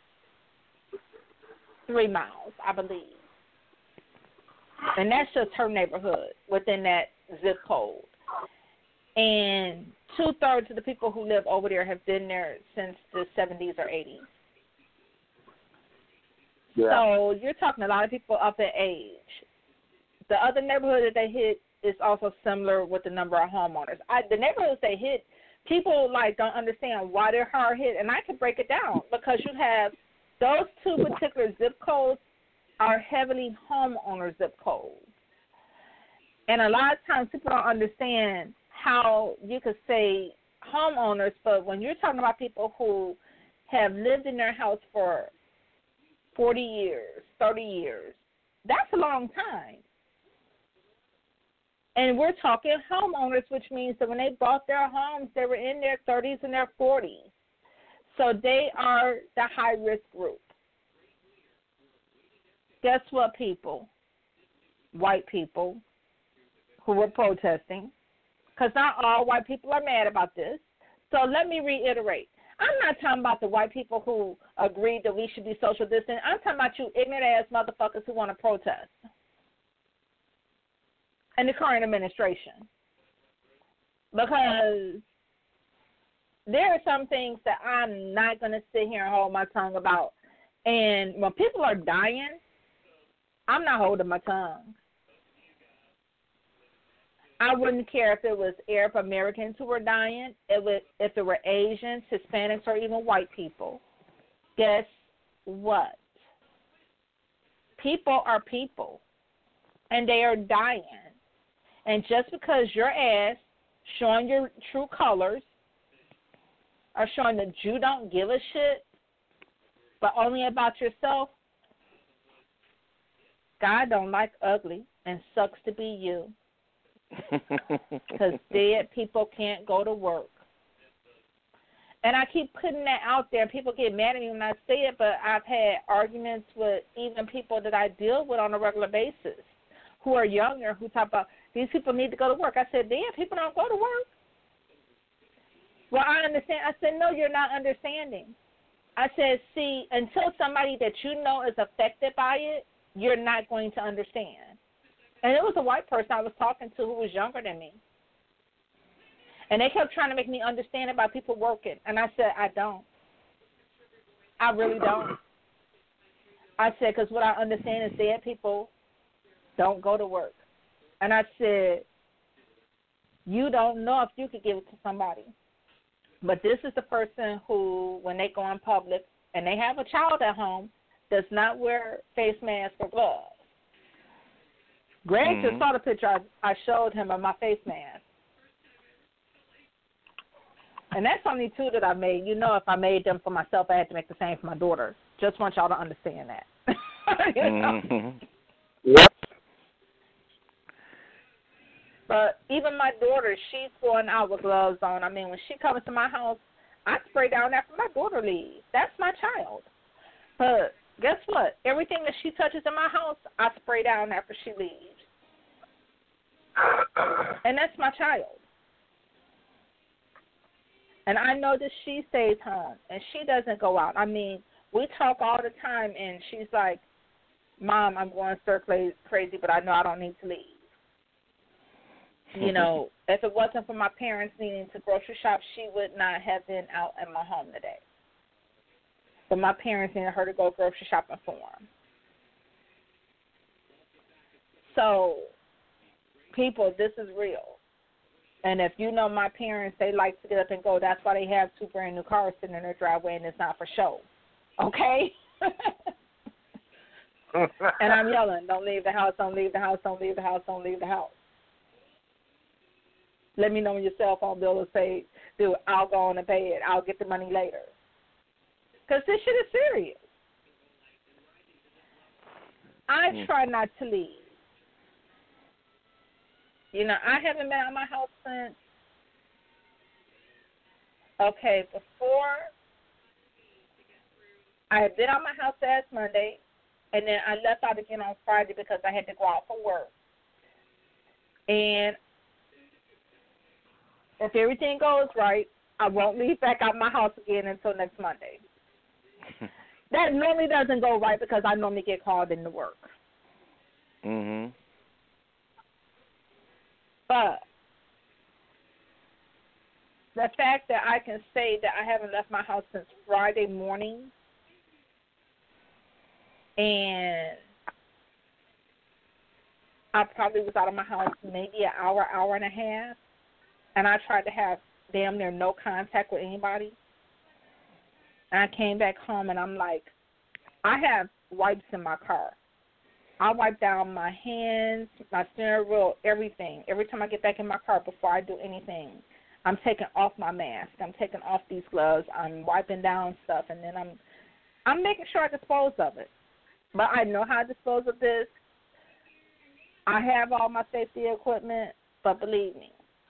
three miles, I believe. And that's just her neighborhood within that zip code. And two-thirds of the people who live over there have been there since the seventies or eighties. Yeah. So you're talking a lot of people up in age. The other neighborhood that they hit is also similar with the number of homeowners. I, the neighborhoods they hit, people like don't understand why they're hard hit, and I can break it down because you have those two particular zip codes are heavily homeowner zip codes. And a lot of times people don't understand how you could say homeowners, but when you're talking about people who have lived in their house for forty years, thirty years, that's a long time. And we're talking homeowners, which means that when they bought their homes, they were in their thirties and their forties. So they are the high-risk group. Guess what, people? White people who were protesting, because not all white people are mad about this. So let me reiterate. I'm not talking about the white people who agreed that we should be social distant. I'm talking about you ignorant-ass motherfuckers who want to protest and the current administration. Because there are some things that I'm not going to sit here and hold my tongue about. And when people are dying, I'm not holding my tongue. I wouldn't care if it was Arab Americans who were dying, if it, if it were Asians, Hispanics, or even white people. Guess what? People are people, and they are dying. And just because your ass showing your true colors or showing that you don't give a shit, but only about yourself, God don't like ugly, and sucks to be you. Because dead people can't go to work. And I keep putting that out there. People get mad at me when I say it, but I've had arguments with even people that I deal with on a regular basis who are younger who talk about these people need to go to work. I said, dead people don't go to work. Well, I understand. I said, no, you're not understanding. I said, see, until somebody that you know is affected by it, you're not going to understand. And it was a white person I was talking to who was younger than me. And they kept trying to make me understand about people working. And I said, I don't. I really don't. I said, because what I understand is dead people don't go to work. And I said, you don't know if you could give it to somebody. But this is the person who, when they go in public and they have a child at home, does not wear face masks or gloves. Greg mm-hmm. just saw the picture I, I showed him of my face mask. And that's only two that I made. You know, if I made them for myself, I had to make the same for my daughter. Just want y'all to understand that. you know? Mm-hmm. Yep. But even my daughter, she's going out with gloves on. I mean, when she comes to my house, I spray down after my daughter leaves. That's my child. But guess what? Everything that she touches in my house, I spray down after she leaves. And that's my child. And I know that she stays home and she doesn't go out. I mean, we talk all the time, and she's like, Mom, I'm going stir crazy, but I know I don't need to leave. You know, if it wasn't for my parents needing to grocery shop, she would not have been out at my home today. But my parents needed her to go grocery shopping for them. So, people, this is real. And if you know my parents, they like to get up and go. That's why they have two brand new cars sitting in their driveway, and it's not for show. Okay? And I'm yelling, don't leave the house, don't leave the house, don't leave the house, don't leave the house. Let me know when your cell phone bill will say, dude, I'll go on and pay it. I'll get the money later. Because this shit is serious. I mm. try not to leave. You know, I haven't been out of my house since, okay, before I had been out of my house last Monday, and then I left out again on Friday because I had to go out for work. And if everything goes right, I won't leave back out of my house again until next Monday. That normally doesn't go right because I normally get called into work. Mhm. But the fact that I can say that I haven't left my house since Friday morning, and I probably was out of my house maybe an hour, hour and a half, and I tried to have damn near no contact with anybody. And I came back home, and I'm like, I have wipes in my car. I wipe down my hands, my steering wheel, everything. Every time I get back in my car before I do anything, I'm taking off my mask. I'm taking off these gloves. I'm wiping down stuff, and then I'm I'm making sure I dispose of it. But I know how to dispose of this. I have all my safety equipment, but believe me,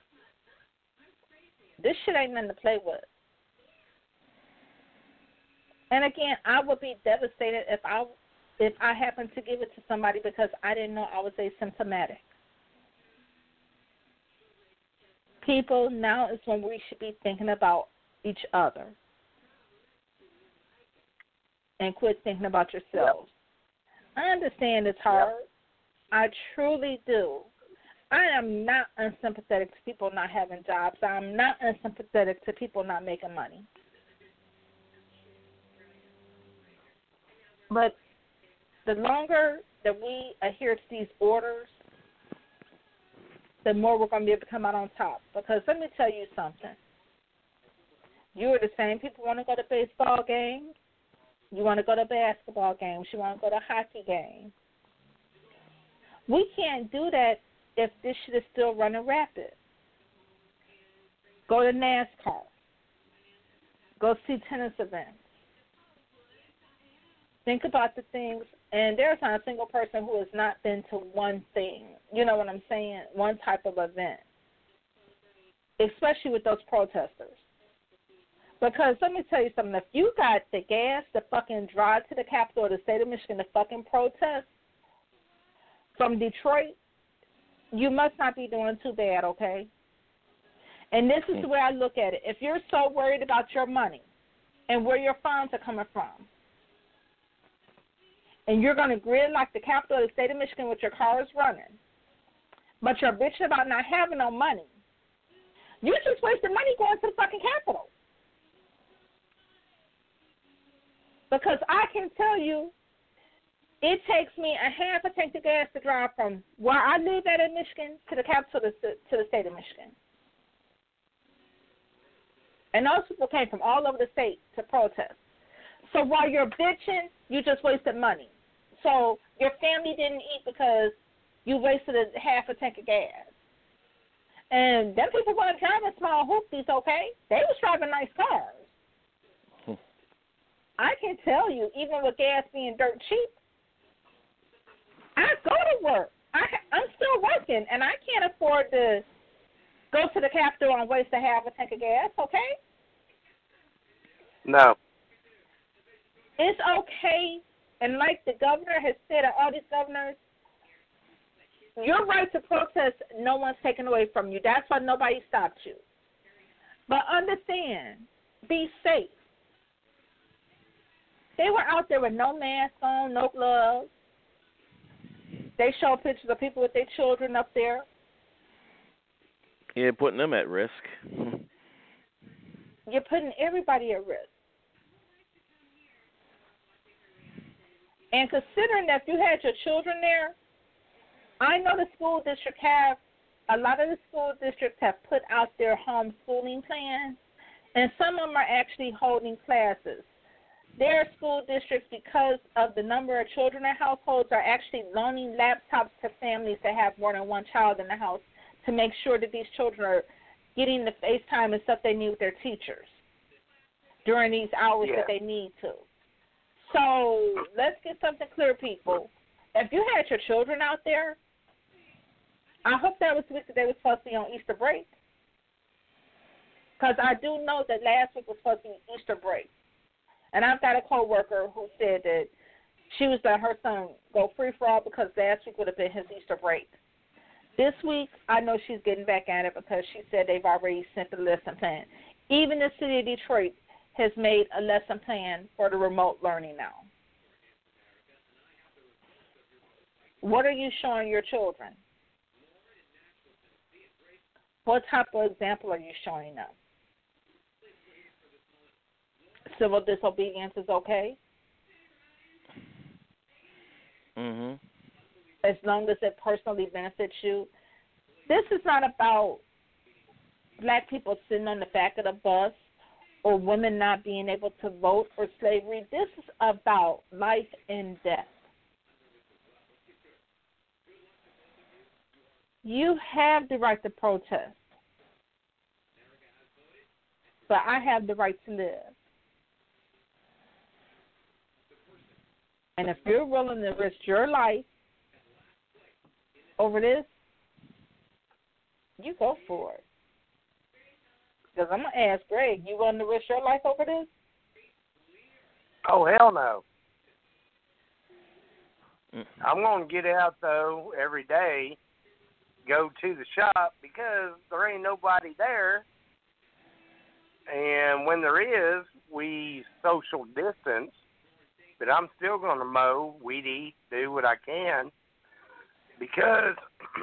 this shit ain't nothing to play with. And again, I would be devastated if I if I happened to give it to somebody because I didn't know I was asymptomatic. People, now is when we should be thinking about each other and quit thinking about yourselves. Yep. I understand it's hard. Yep. I truly do. I am not unsympathetic to people not having jobs. I'm not unsympathetic to people not making money. But the longer that we adhere to these orders, the more we're going to be able to come out on top. Because let me tell you something. You are the same people who want to go to baseball games. You want to go to basketball games. You want to go to hockey games. We can't do that if this shit is still running rapid. Go to NASCAR. Go see tennis events. Think about the things, and there's not a single person who has not been to one thing, you know what I'm saying, one type of event, especially with those protesters. Because let me tell you something, if you got the gas to fucking drive to the Capitol of the state of Michigan to fucking protest from Detroit, you must not be doing too bad, okay? And this is the way I look at it. If you're so worried about your money and where your funds are coming from, and you're going to grid like the capital of the state of Michigan with your cars running, but you're bitching about not having no money, you just wasted money going to the fucking Capitol. Because I can tell you, it takes me a half a tank of gas to drive from where I live at in Michigan to the capital to the, to the state of Michigan. And those people came from all over the state to protest. So while you're bitching, you just wasted money. So your family didn't eat because you wasted a half a tank of gas. And them people weren't driving small hoopties, okay? They was driving nice cars. Hmm. I can tell you, even with gas being dirt cheap, I go to work. I, I'm still working, and I can't afford to go to the Capitol and waste a half a tank of gas, okay? No. It's okay, and like the governor has said, and all these governors, your right to protest, no one's taken away from you. That's why nobody stopped you. But understand, be safe. They were out there with no mask on, no gloves. They show pictures of people with their children up there. Yeah, putting them at risk. You're putting everybody at risk. And considering that if you had your children there, I know the school district have, a lot of the school districts have put out their homeschooling plans, and some of them are actually holding classes. There are school districts, because of the number of children in households, are actually loaning laptops to families that have more than one child in the house to make sure that these children are getting the FaceTime and stuff they need with their teachers during these hours yeah. that they need to. So let's get something clear, people. If you had your children out there, I hope that was the week that they were supposed to be on Easter break. Because I do know that last week was supposed to be Easter break. And I've got a coworker who said that she was letting her son go free for all because last week would have been his Easter break. This week, I know she's getting back at it because she said they've already sent the lesson plan. Even the city of Detroit has made a lesson plan for the remote learning now. What are you showing your children? What type of example are you showing them? Civil disobedience is okay? Mm-hmm. As long as it personally benefits you. This is not about black people sitting on the back of the bus or women not being able to vote or slavery. This is about life and death. You have the right to protest, but I have the right to live. And if you're willing to risk your life over this, you go for it. Because I'm going to ask Greg, you willing to risk your life over this? Oh, hell no. I'm going to get out, though, every day, go to the shop, because there ain't nobody there. And when there is, we social distance. But I'm still going to mow, weed eat, do what I can, because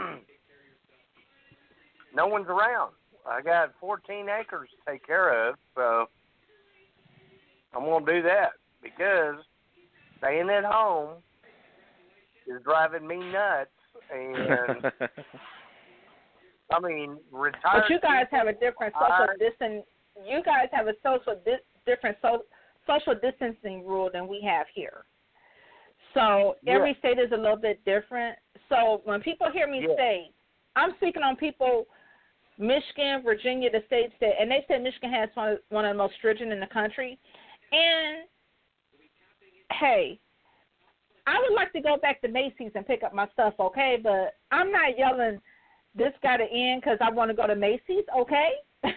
no one's around. I got fourteen acres to take care of, so I'm going to do that, because staying at home is driving me nuts. And I mean, retired. But you guys have a different social I, distance. You guys have a social di- different so, social distancing rule than we have here. So every yeah. state is a little bit different. So when people hear me yeah. say, I'm speaking on people, Michigan, Virginia, the states that, and they said Michigan has one of, one of the most stringent in the country. And hey, I would like to go back to Macy's and pick up my stuff, okay? But I'm not yelling, this got to end because I want to go to Macy's, okay?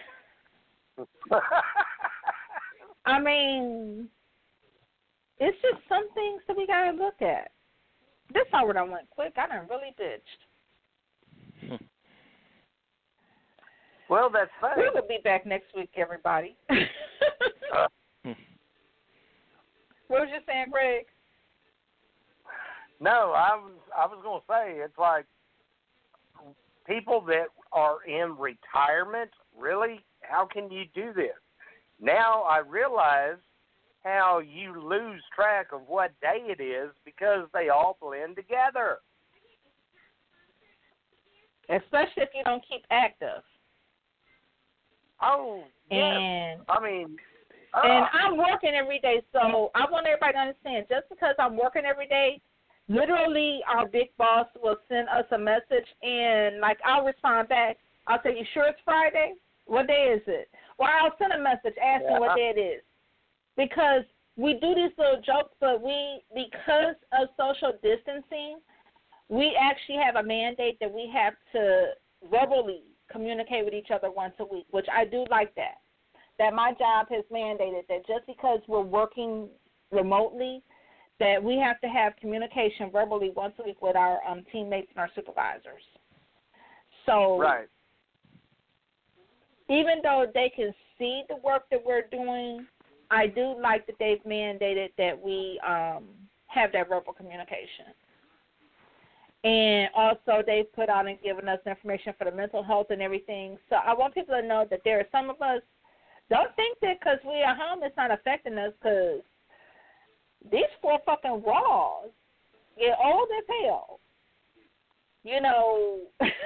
I mean, it's just some things that we got to look at. This hour done went quick. I done really bitched. Well, that's funny. We will be back next week, everybody. uh, What was you saying, Greg? No, I was I was going to say, it's like people that are in retirement, really, how can you do this? Now I realize how you lose track of what day it is because they all blend together. Especially if you don't keep active. Oh, yes. And I mean, and uh, I'm working every day, so I want everybody to understand, just because I'm working every day, literally our big boss will send us a message, and, like, I'll respond back. I'll say, you sure it's Friday? What day is it? Well, I'll send a message asking yeah. what day it is. Because we do these little jokes, but we, because of social distancing, we actually have a mandate that we have to verbally communicate with each other once a week, which I do like that. That my job has mandated that just because we're working remotely, that we have to have communication verbally once a week with our um, teammates and our supervisors. So right. even though they can see the work that we're doing, I do like that they've mandated that we um, have that verbal communication. And also they've put out and given us information for the mental health and everything. So I want people to know that there are some of us, don't think that because we're at home it's not affecting us, because these four fucking walls get old as hell. You know.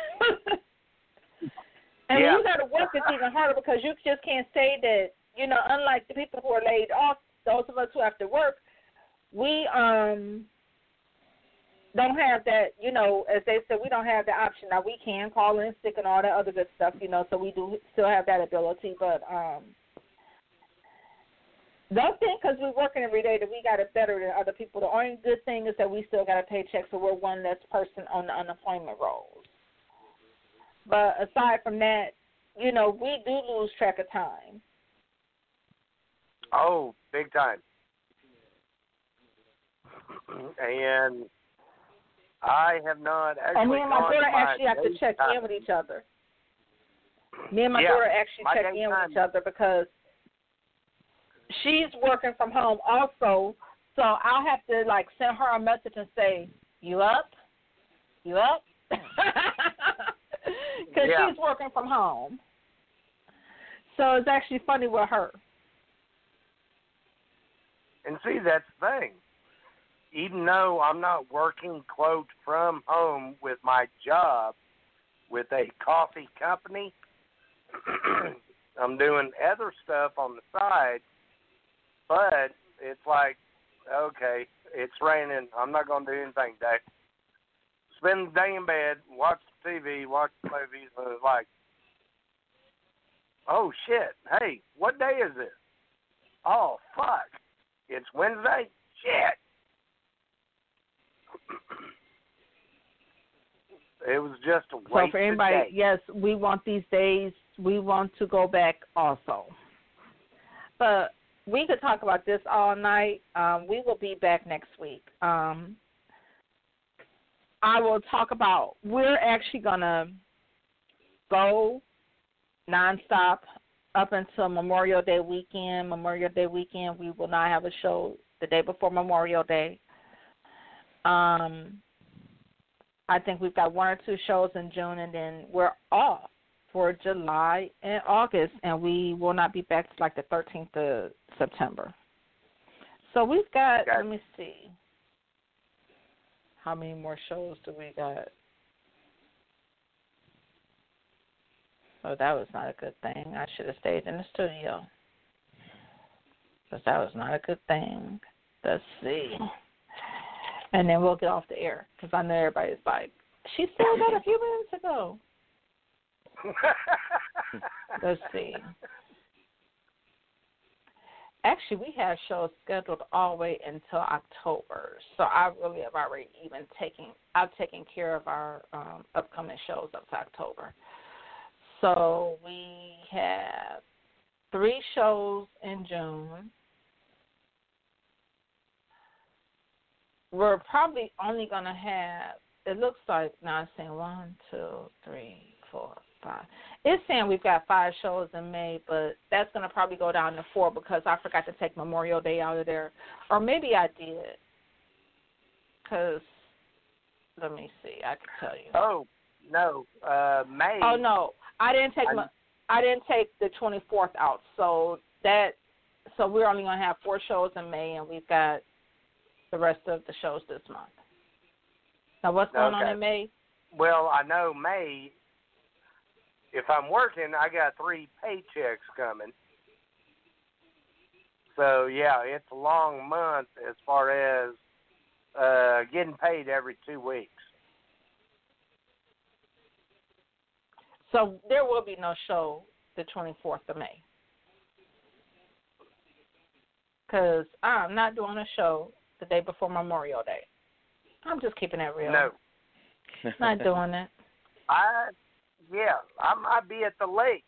And yeah. when you got to work, it's even harder because you just can't say that, you know, unlike the people who are laid off, those of us who have to work, we um don't have that, you know, as they said, we don't have the option. Now, we can call in sick and all that other good stuff, you know, so we do still have that ability. But um, don't think because we're working every day that we got it better than other people. The only good thing is that we still got a paycheck, so we're one less person on the unemployment rolls. But aside from that, you know, we do lose track of time. Oh, big time. And I have not actually. And me and my daughter actually have to check time. in with each other. Me and my yeah, daughter actually my check in time. with each other because she's working from home also. So I'll have to, like, send her a message and say, you up? You up? Because yeah. she's working from home. So it's actually funny with her. And see, that's the thing. Even though I'm not working, quote, from home with my job with a coffee company, I'm doing other stuff on the side, but it's like, okay, it's raining. I'm not going to do anything today. Spend the day in bed, watch T V, watch movies, and it's like, oh, shit, hey, what day is this? Oh, fuck, it's Wednesday? Shit. It was just a waste. So for anybody, day. yes, we want these days, we want to go back also. But we could talk about this all night. Um, we will be back next week. Um, I will talk about, we're actually going to go nonstop up until Memorial Day weekend. Memorial Day weekend, we will not have a show the day before Memorial Day. Um, I think we've got one or two shows in June, and then we're off for July and August, and we will not be back to like the thirteenth of September. So we've got, okay. let me see, how many more shows do we got? Oh, that was not a good thing. I should have stayed in the studio. Because that was not a good thing. Let's see. And then we'll get off the air. Because I know everybody's like, she said that a few minutes ago. Let's see. Actually, we have shows scheduled all the way until October. So I really have already even taken, I've taken care of our um, upcoming shows up to October. So we have three shows in June. We're probably only going to have, it looks like, now I'm saying one, two, three, four, five. It's saying we've got five shows in May, but that's going to probably go down to four because I forgot to take Memorial Day out of there. Or maybe I did. Because, let me see, I can tell you. Oh, no, uh, May. Oh, no, I didn't take I, my, I didn't take the twenty-fourth out. So that, so we're only going to have four shows in May, and we've got the rest of the shows this month. Now, what's going okay. on in May? Well, I know May, if I'm working, I got three paychecks coming. So, yeah, it's a long month as far as uh, getting paid every two weeks. So there will be no show the twenty-fourth of May. Because I'm not doing a show the day before Memorial Day. I'm just keeping it real. No. Not doing it. I, yeah, I might be at the lake.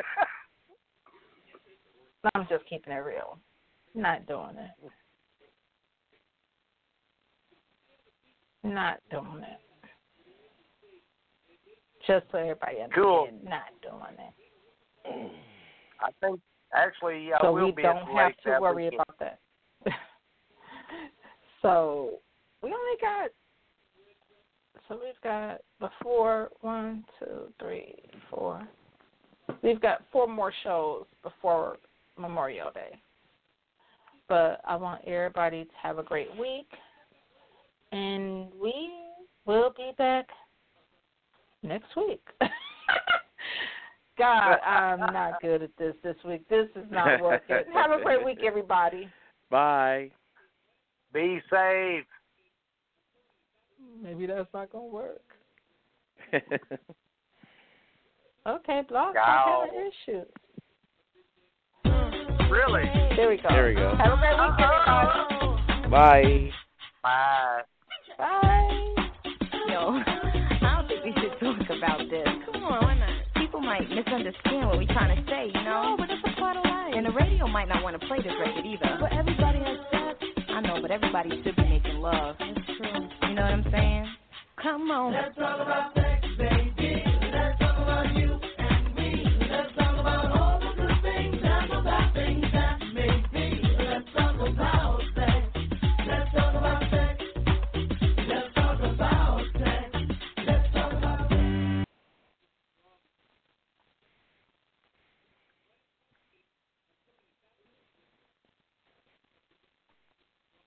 I'm just keeping it real. Not doing it. Not doing it. Just so everybody understands, cool. Not doing it. I think, actually, I so will we be don't at the have lake to that worry weekend. about that. So we only got, so we've got before, one, two, three, four. We've got four more shows before Memorial Day. But I want everybody to have a great week. And we will be back next week. God, I'm not good at this this week. This is not working. Have a great week, everybody. Bye. Be safe. Maybe that's not going to work. Okay, Block, Ow. I'm having issues. Really? There we go. There we go. Have a great week, everybody. Bye. Bye. Bye. Yo, I don't think we should talk about this. Come on, why not? People might misunderstand what we're trying to say, you know? No, but it's a part of life. And the radio might not want to play this record either. But everybody has sex. I know, but everybody should be making love. That's true. You know what I'm saying? Come on. Let's talk about sex.